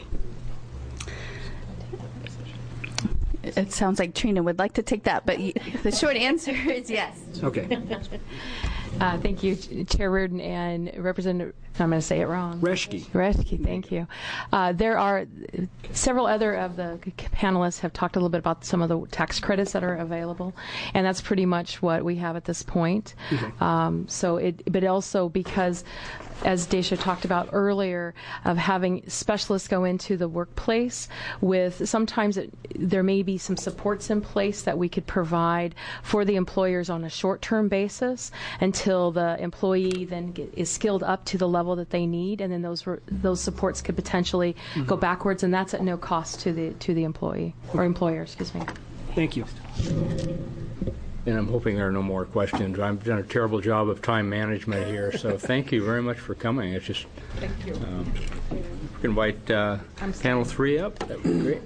It sounds like Trina would like to take that, but the short answer is yes. Okay. Thank you, Chair Reardon and Representative, I'm going to say it wrong. Reschke, thank you. There are several other of the panelists have talked a little bit about some of the tax credits that are available, and that's pretty much what we have at this point. Okay. But also because, as Daisha talked about earlier, of having specialists go into the workplace with sometimes there may be some supports in place that we could provide for the employers on a short-term basis until the employee then is skilled up to the level that they need, and then those supports could potentially go backwards, and that's at no cost to the employee or employer. Excuse me. Thank you. And I'm hoping there are no more questions. I've done a terrible job of time management here, so thank you very much for coming. It's just, thank you. We can invite panel 3 up. That would be great.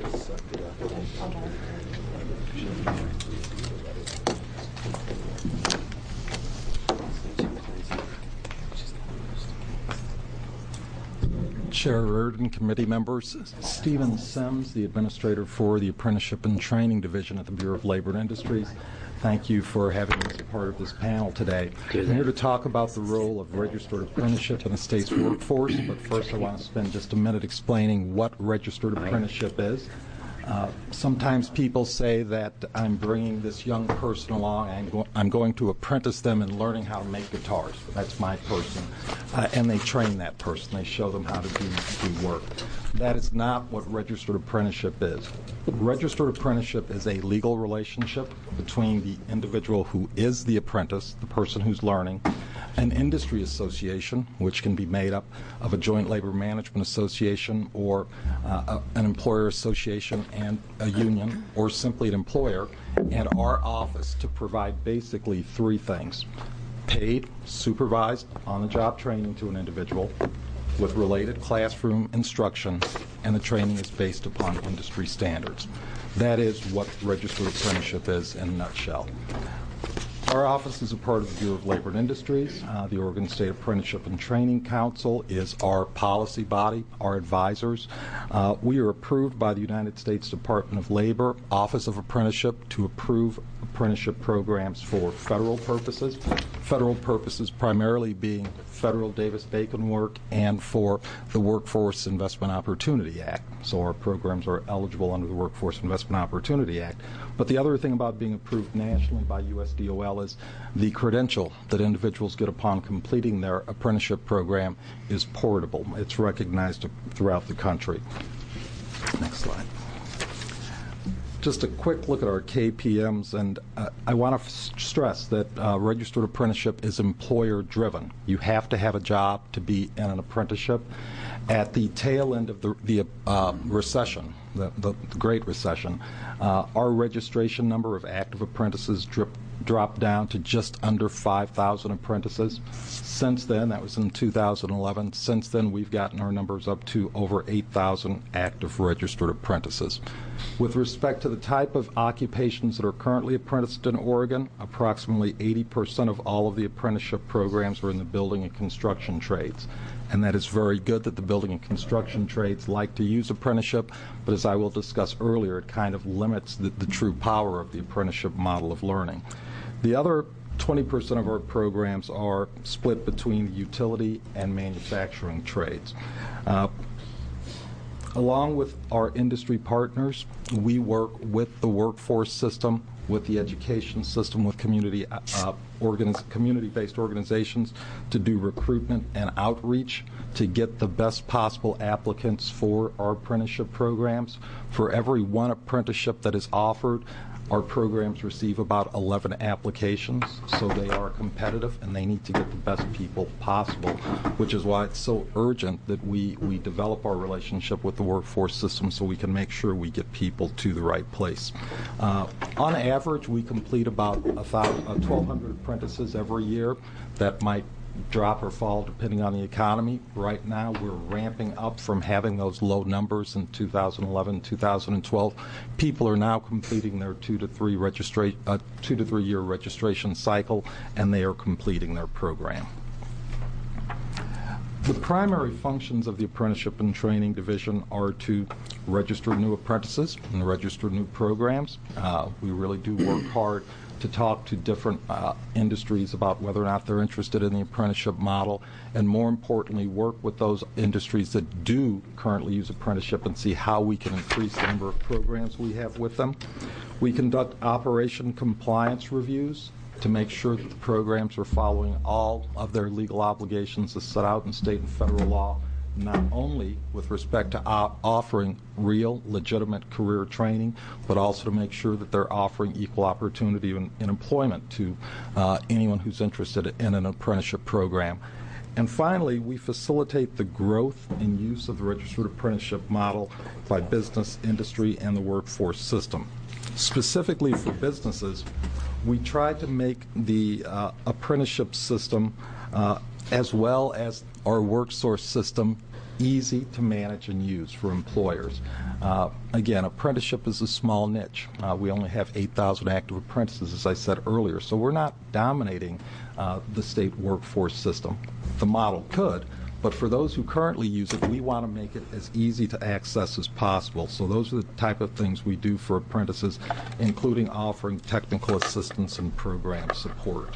Chair Reardon, committee members, Stephen Sims, the administrator for the Apprenticeship and Training Division at the Bureau of Labor and Industries. Thank you for having me as a part of this panel today. I'm here to talk about the role of registered apprenticeship in the state's workforce, but first I want to spend just a minute explaining what registered apprenticeship is. Sometimes people say that I'm bringing this young person along and I'm going to apprentice them in learning how to make guitars. That's my person. And they train that person. They show them how to do work. That is not what registered apprenticeship is. Registered apprenticeship is a legal relationship between the individual who is the apprentice, the person who's learning, an industry association, which can be made up of a joint labor management association or an employer association and a union, or simply an employer, and our office to provide basically 3 things: paid, supervised, on-the-job training to an individual with related classroom instruction, and the training is based upon industry standards. That is what registered apprenticeship is in a nutshell. Our office is a part of the Bureau of Labor and Industries. The Oregon State Apprenticeship and Training Council is our policy body, our advisors. We are approved by the United States Department of Labor Office of Apprenticeship to approve apprenticeship programs for federal purposes. Federal purposes primarily being federal Davis-Bacon work and for the Workforce Investment Opportunity Act. So our programs are eligible under the Workforce Investment Opportunity Act. But the other thing about being approved nationally by USDOL is the credential that individuals get upon completing their apprenticeship program is portable. It's recognized throughout the country. Next slide. Just a quick look at our KPMs, and I want to stress that registered apprenticeship is employer-driven. You have to have a job to be in an apprenticeship. At the tail end of the recession, the Great Recession, our registration number of active apprentices dropped down to just under 5,000 apprentices. Since then, that was in 2011, since then we've gotten our numbers up to over 8,000 active registered apprentices. With respect to the type of occupations that are currently apprenticed in Oregon, approximately 80% of all of the apprenticeship programs are in the building and construction trades. And that is very good that the building and construction trades like to use apprenticeship, but as I will discuss earlier, it kind of limits the true power of the apprenticeship model of learning. The other 20% of our programs are split between utility and manufacturing trades. Along with our industry partners, we work with the workforce system, with the education system, with community-based organizations to do recruitment and outreach to get the best possible applicants for our apprenticeship programs. For every one apprenticeship that is offered, our programs receive about 11 applications, so they are competitive and they need to get the best people possible, which is why it's so urgent that we develop our relationship with the workforce system so we can make sure we get people to the right place. On average, we complete about 1,200 apprentices every year. That might drop or fall depending on the economy. Right now we're ramping up from having those low numbers in 2011, 2012. People are now completing their 2 to 3 year registration cycle, and they are completing their program. The primary functions of the Apprenticeship and Training Division are to register new apprentices and register new programs. We really do work hard to talk to different industries about whether or not they're interested in the apprenticeship model, and more importantly, work with those industries that do currently use apprenticeship and see how we can increase the number of programs we have with them. We conduct operation compliance reviews to make sure that the programs are following all of their legal obligations as set out in state and federal law, not only with respect to offering real, legitimate career training, but also to make sure that they're offering equal opportunity in employment to anyone who's interested in an apprenticeship program. And finally, we facilitate the growth and use of the registered apprenticeship model by business, industry, and the workforce system. Specifically for businesses, we try to make the apprenticeship system as well as our WorkSource system easy to manage and use for employers. Again, apprenticeship is a small niche. We only have 8,000 active apprentices, as I said earlier, so we're not dominating the state workforce system. The model could, but for those who currently use it, we want to make it as easy to access as possible. So those are the type of things we do for apprentices, including offering technical assistance and program support.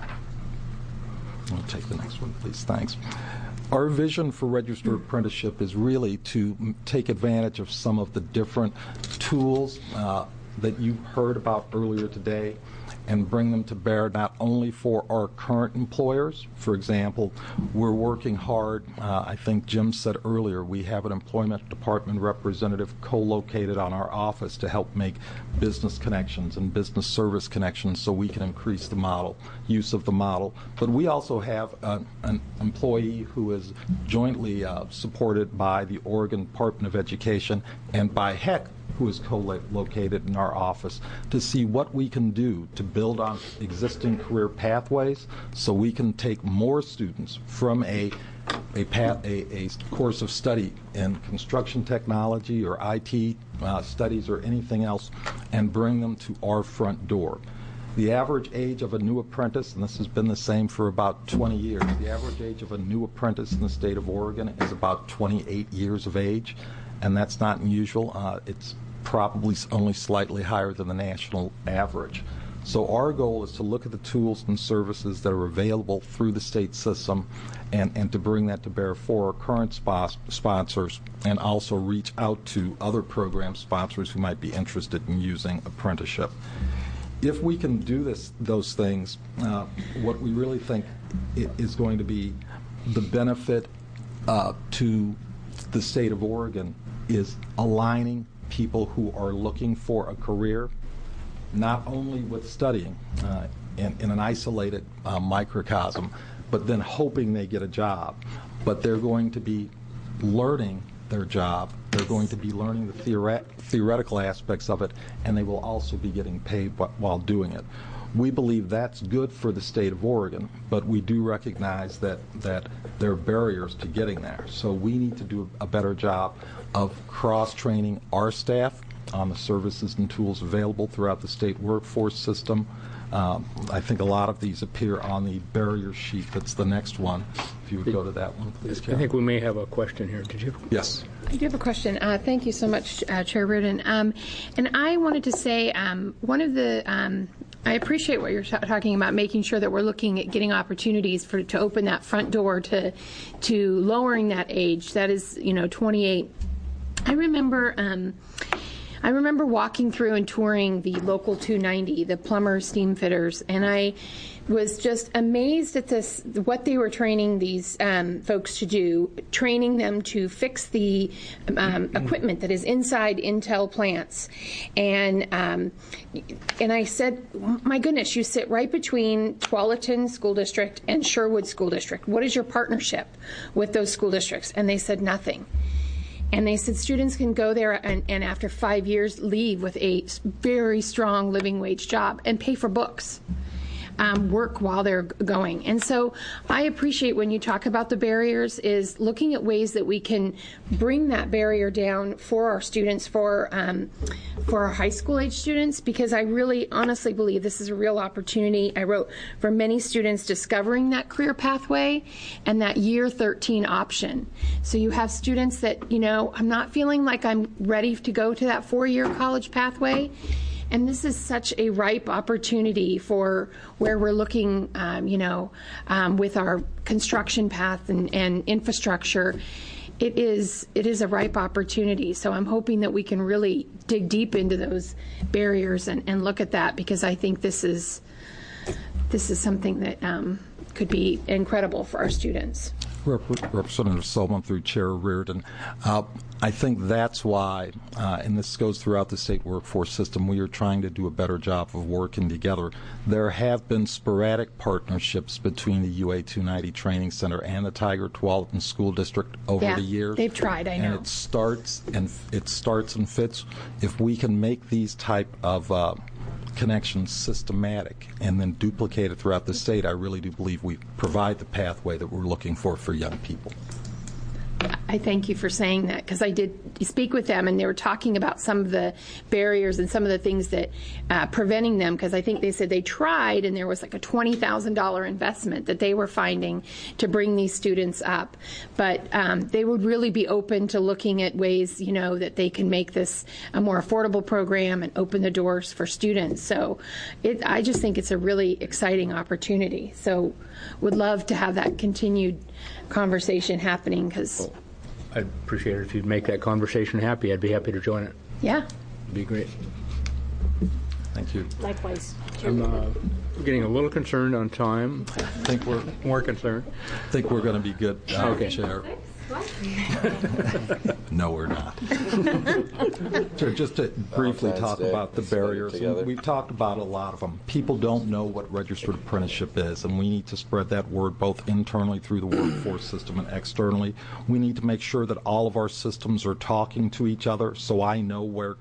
I'll take the next one, please. Thanks. Our vision for registered apprenticeship is really to take advantage of some of the different tools that you heard about earlier today and bring them to bear not only for our current employers. For example, we're working hard, I think Jim said earlier, we have an employment department representative co-located on our office to help make business connections and business service connections so we can increase the use of the model. But we also have an employee who is jointly supported by the Oregon Department of Education and by HEC, who is co-located in our office, to see what we can do to build on existing career pathways so we can take more students from a course of study in construction technology or IT studies or anything else and bring them to our front door. The average age of a new apprentice, and this has been the same for about 20 years, the average age of a new apprentice in the state of Oregon is about 28 years of age, and that's not unusual. It's probably only slightly higher than the national average. So our goal is to look at the tools and services that are available through the state system and to bring that to bear for our current sponsors, and also reach out to other program sponsors who might be interested in using apprenticeship. If we can do those things, what we really think is going to be the benefit to the state of Oregon is aligning people who are looking for a career, not only with studying in an isolated microcosm, but then hoping they get a job, but they're going to be learning their job, they're going to be learning the theoretical aspects of it, and they will also be getting paid while doing it. We believe that's good for the state of Oregon, but we do recognize that there are barriers to getting there. So we need to do a better job of cross-training our staff on the services and tools available throughout the state workforce system. I think a lot of these appear on the barrier sheet. That's the next one. If you would go to that one, please, Karen. I think we may have a question here. Did you? Yes. I do have a question. Thank you so much, Chair Reardon. And I wanted to say one of the I appreciate what you're talking about, making sure that we're looking at getting opportunities to open that front door to lowering that age. That is, 28 I remember walking through and touring the Local 290, the plumbers, steam fitters, and I was just amazed at what they were training these folks to do, training them to fix the equipment that is inside Intel plants. And I said, my goodness, you sit right between Tualatin School District and Sherwood School District. What is your partnership with those school districts? And they said nothing. And they said students can go there and after 5 years leave with a very strong living wage job and pay for books. Work while they're going. And so I appreciate when you talk about the barriers is looking at ways that we can bring that barrier down for our students, for our high school age students, because I really honestly believe this is a real opportunity. I wrote for many students discovering that career pathway and that year 13 option. So you have students that, I'm not feeling like I'm ready to go to that 4-year college pathway. And this is such a ripe opportunity for where we're looking, with our construction path and infrastructure. It is a ripe opportunity. So I'm hoping that we can really dig deep into those barriers and look at that, because I think this is something that could be incredible for our students. Representative Sullivan through Chair Reardon. I think that's why, and this goes throughout the state workforce system, we are trying to do a better job of working together. There have been sporadic partnerships between the UA 290 Training Center and the Tiger Tualatin School District over the years. They've tried, I know. And it starts and fits. If we can make these type of connections systematic and then duplicate it throughout the state, I really do believe we provide the pathway that we're looking for young people. I thank you for saying that, because I did speak with them and they were talking about some of the barriers and some of the things that preventing them, because I think they said they tried and there was like a $20,000 investment that they were finding to bring these students up. But they would really be open to looking at ways, that they can make this a more affordable program and open the doors for students. So I just think it's a really exciting opportunity. So would love to have that continued conversation happening, because I'd appreciate it if you'd make that conversation happy. I'd be happy to join it. Yeah. It'd be great. Thank you. Likewise. I'm getting a little concerned on time. I think we're more concerned. I think we're going to be good, okay. Chair. No, we're not. So just to briefly talk about the barriers, and we've talked about a lot of them. People don't know what registered apprenticeship is, and we need to spread that word both internally through the workforce system and externally. We need to make sure that all of our systems are talking to each other, so I know where,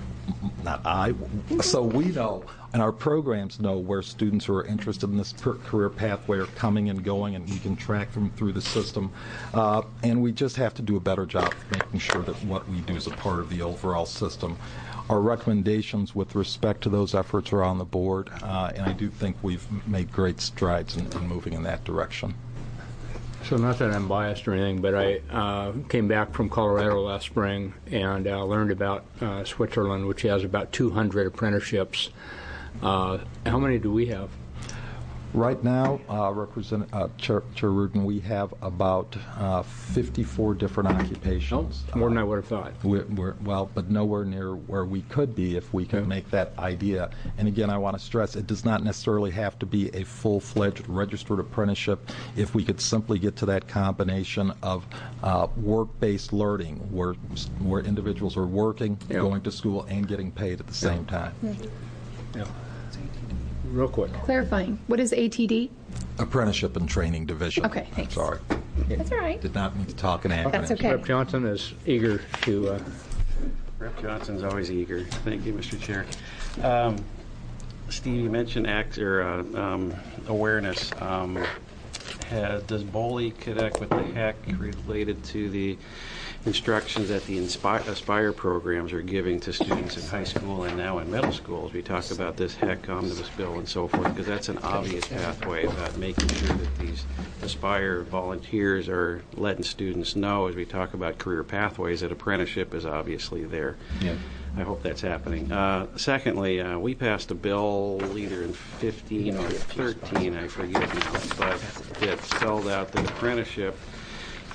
so we know, and our programs know where students who are interested in this career pathway are coming and going, and we can track them through the system. And we just have to do a better job of making sure that what we do is a part of the overall system. Our recommendations with respect to those efforts are on the board, and I do think we've made great strides in moving in that direction. So not that I'm biased or anything, but I came back from Colorado last spring and learned about Switzerland, which has about 200 apprenticeships. How many do we have? Right now, Chair Reardon, we have about 54 different occupations. Oh, more than I would have thought. Well, but nowhere near where we could be if we could make that idea. And again, I want to stress, it does not necessarily have to be a full-fledged registered apprenticeship. If we could simply get to that combination of work-based learning, where individuals are working, going to school, and getting paid at the same time. Yeah. Real quick. Clarifying. What is ATD? Apprenticeship and Training Division. Okay, thanks. Sorry. That's all right. Did not mean to talk in acronyms. That's okay. Rep. Johnson is eager to... Rep. Johnson's always eager. Thank you, Mr. Chair. Steve, you mentioned awareness. Does BOLI connect with the HEC related to the instructions that the Aspire programs are giving to students in high school and now in middle school as we talk about this HEC omnibus bill and so forth, because that's an obvious pathway about making sure that these Aspire volunteers are letting students know as we talk about career pathways that apprenticeship is obviously there. Yeah. I hope that's happening. Secondly, we passed a bill either in 15 or 13, I forget now, but it spelled out that apprenticeship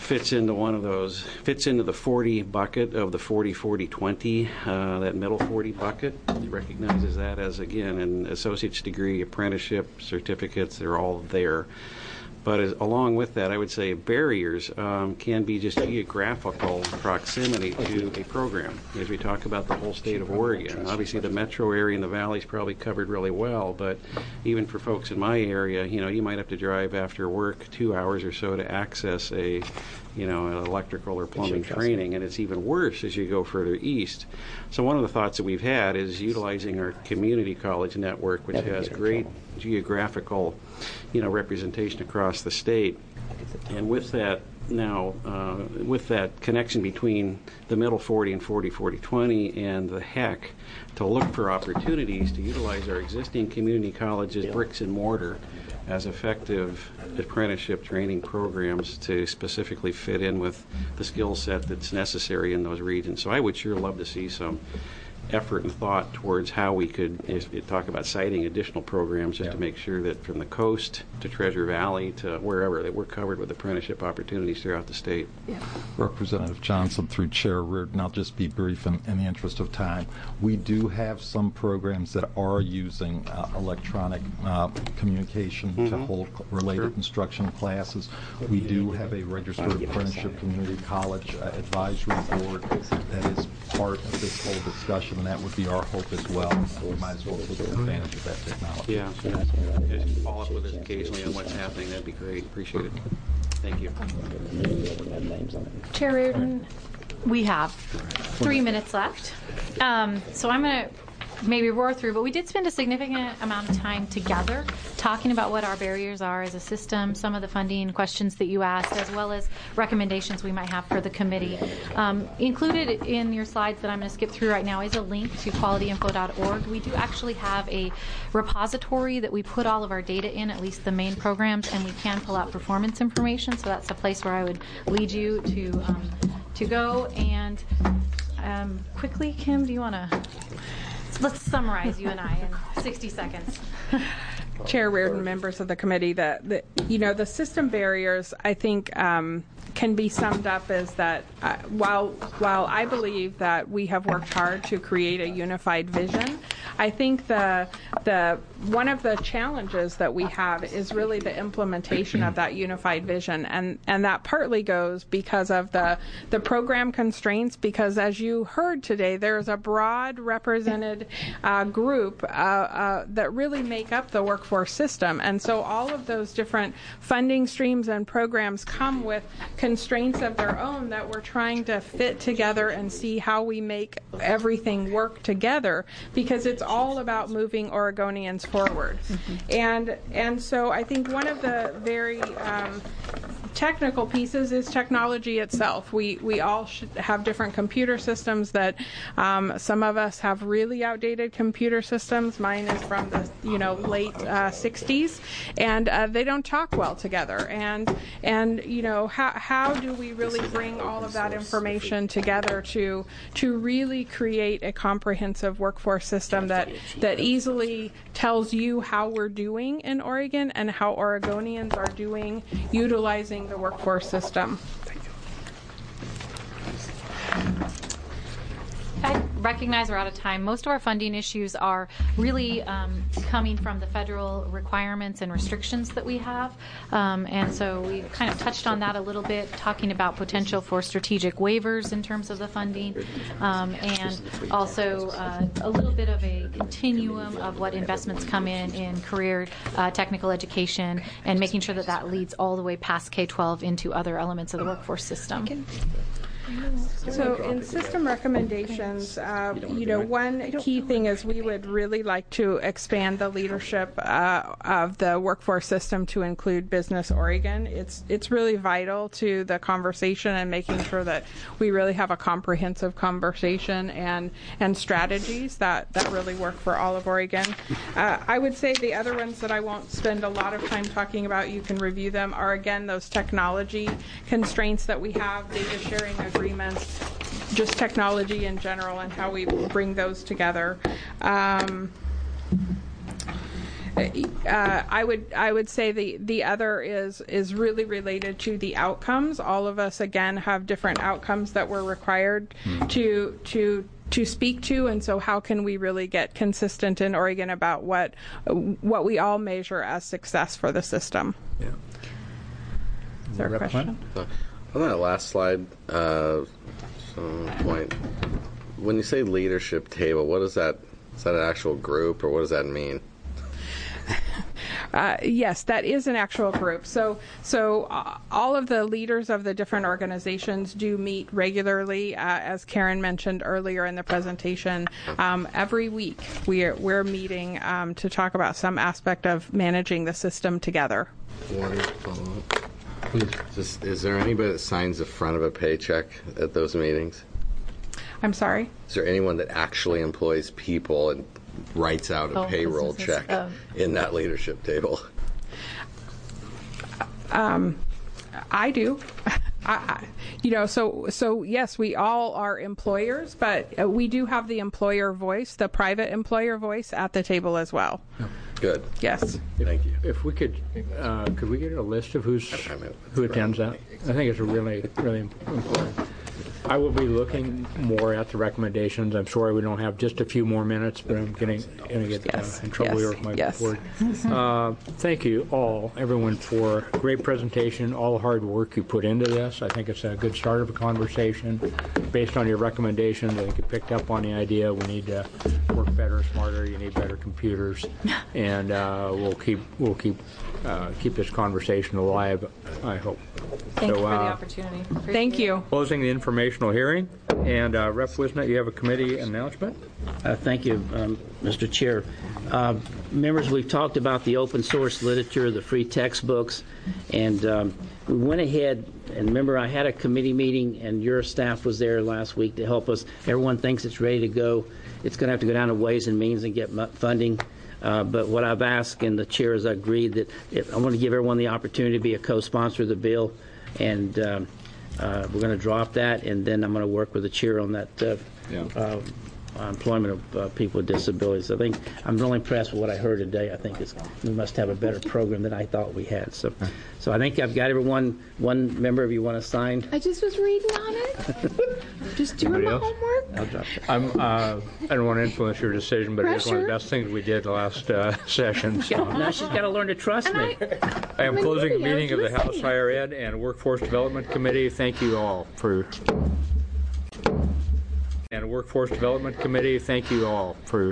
fits into one of those, fits into the 40 bucket of the 40-40-20, that middle 40 bucket. It recognizes that as, again, an associate's degree, apprenticeship, certificates, they're all there. But along with that, I would say barriers can be just geographical proximity to a program. As we talk about the whole state of Oregon, obviously the metro area and the valley is probably covered really well, but even for folks in my area, you might have to drive after work 2 hours or so to access an electrical or plumbing training, and it's even worse as you go further east. So one of the thoughts that we've had is utilizing our community college network, which has great geographical, representation across the state. And with that now, with that connection between the middle 40 and 40-40-20 and the HEC, to look for opportunities to utilize our existing community colleges, bricks and mortar, as effective apprenticeship training programs to specifically fit in with the skill set that's necessary in those regions. So I would sure love to see some effort and thought towards how we could talk about citing additional programs just to make sure that from the coast to Treasure Valley to wherever that we're covered with apprenticeship opportunities throughout the state. Representative Johnson, through Chair Reardon, I'll just be brief in the interest of time. We do have some programs that are using electronic communication to hold related instruction classes. We do have a registered apprenticeship community college advisory board that is part of this whole discussion, and that would be our hope as well. So we might as well take advantage of that technology. Just follow up with us occasionally on what's happening. That'd be great. Appreciate it. Thank you. Chair Reardon, we have 3 minutes left. So I'm going to maybe roar through, but we did spend a significant amount of time together talking about what our barriers are as a system, some of the funding questions that you asked, as well as recommendations we might have for the committee. Included in your slides that I'm going to skip through right now is a link to qualityinfo.org. We do actually have a repository that we put all of our data in, at least the main programs, and we can pull out performance information, so that's a place where I would lead you to go. And quickly, Kim, do you want to... Let's summarize you and I in 60 seconds. Chair Reardon, members of the committee, the system barriers, I think, can be summed up as that while I believe that we have worked hard to create a unified vision, I think the one of the challenges that we have is really the implementation of that unified vision, and that partly goes because of the program constraints, because as you heard today, there's a broad represented group that really make up the workforce system, and so all of those different funding streams and programs come with constraints of their own that we're trying to fit together and see how we make everything work together, because it's all about moving Oregonians forward. And so I think one of the very technical pieces is technology itself. We all should have different computer systems that some of us have really outdated computer systems. Mine is from the late 60s, and they don't talk well together. And how do we really bring all of that information together to really create a comprehensive workforce system that easily tells you how we're doing in Oregon and how Oregonians are doing utilizing the workforce system. I recognize we're out of time. Most of our funding issues are really coming from the federal requirements and restrictions that we have. And so we kind of touched on that a little bit, talking about potential for strategic waivers in terms of the funding, and also a little bit of a continuum of what investments come in career technical education, and making sure that that leads all the way past K-12 into other elements of the workforce system. So in system recommendations, one key thing is we would really like to expand the leadership of the workforce system to include Business Oregon. It's really vital to the conversation and making sure that we really have a comprehensive conversation and strategies that really work for all of Oregon. I would say the other ones that I won't spend a lot of time talking about, you can review them, are again those technology constraints that we have, data sharing agreements, just technology in general and how we bring those together. I would say the other is really related to the outcomes. All of us again have different outcomes that we're required to speak to, and so how can we really get consistent in Oregon about what we all measure as success for the system? Yeah. Is there a question? On that last slide, point, when you say leadership table, what is that? Is that an actual group, or what does that mean? Yes, that is an actual group. So all of the leaders of the different organizations do meet regularly, as Karen mentioned earlier in the presentation. Every week we're meeting to talk about some aspect of managing the system together. One follow-up. Is there anybody that signs the front of a paycheck at those meetings? I'm sorry? Is there anyone that actually employs people and writes out a payroll check in that leadership table? I do. So yes, we all are employers, but we do have the employer voice, the private employer voice at the table as well. Good. Yes. Thank you. If we could we get a list of who attends that? I think it's really, really important. I will be looking more at the recommendations. I'm sorry we don't have just a few more minutes, but I'm going to get in trouble here with my word. Thank you all, everyone, for a great presentation, all the hard work you put into this. I think it's a good start of a conversation. Based on your recommendations, I think you picked up on the idea we need to work better, smarter. You need better computers, and we'll keep this conversation alive, I hope. Thank you for the opportunity. Thank you. Closing the informational hearing. And Rep. Wisnet, you have a committee announcement? Thank you, Mr. Chair. Members, we've talked about the open source literature, the free textbooks, and we went ahead, and remember I had a committee meeting and your staff was there last week to help us. Everyone thinks it's ready to go. It's going to have to go down to Ways and Means and get funding. But what I've asked, and the chair has agreed, that I want to give everyone the opportunity to be a co-sponsor of the bill, and we're going to drop that, and then I'm going to work with the chair on that employment of people with disabilities. I think I'm really impressed with what I heard today. I think we must have a better program than I thought we had. So I think I've got everyone. One member, if you want to sign. I just was reading on it. Just doing my homework. I'll drop it. I don't want to influence your decision, but it's one of the best things we did last session. So. Now she's got to learn to trust me. I am closing the meeting of the House Higher Ed and Workforce Development Committee. Thank you all for. And Workforce Development Committee, thank you all for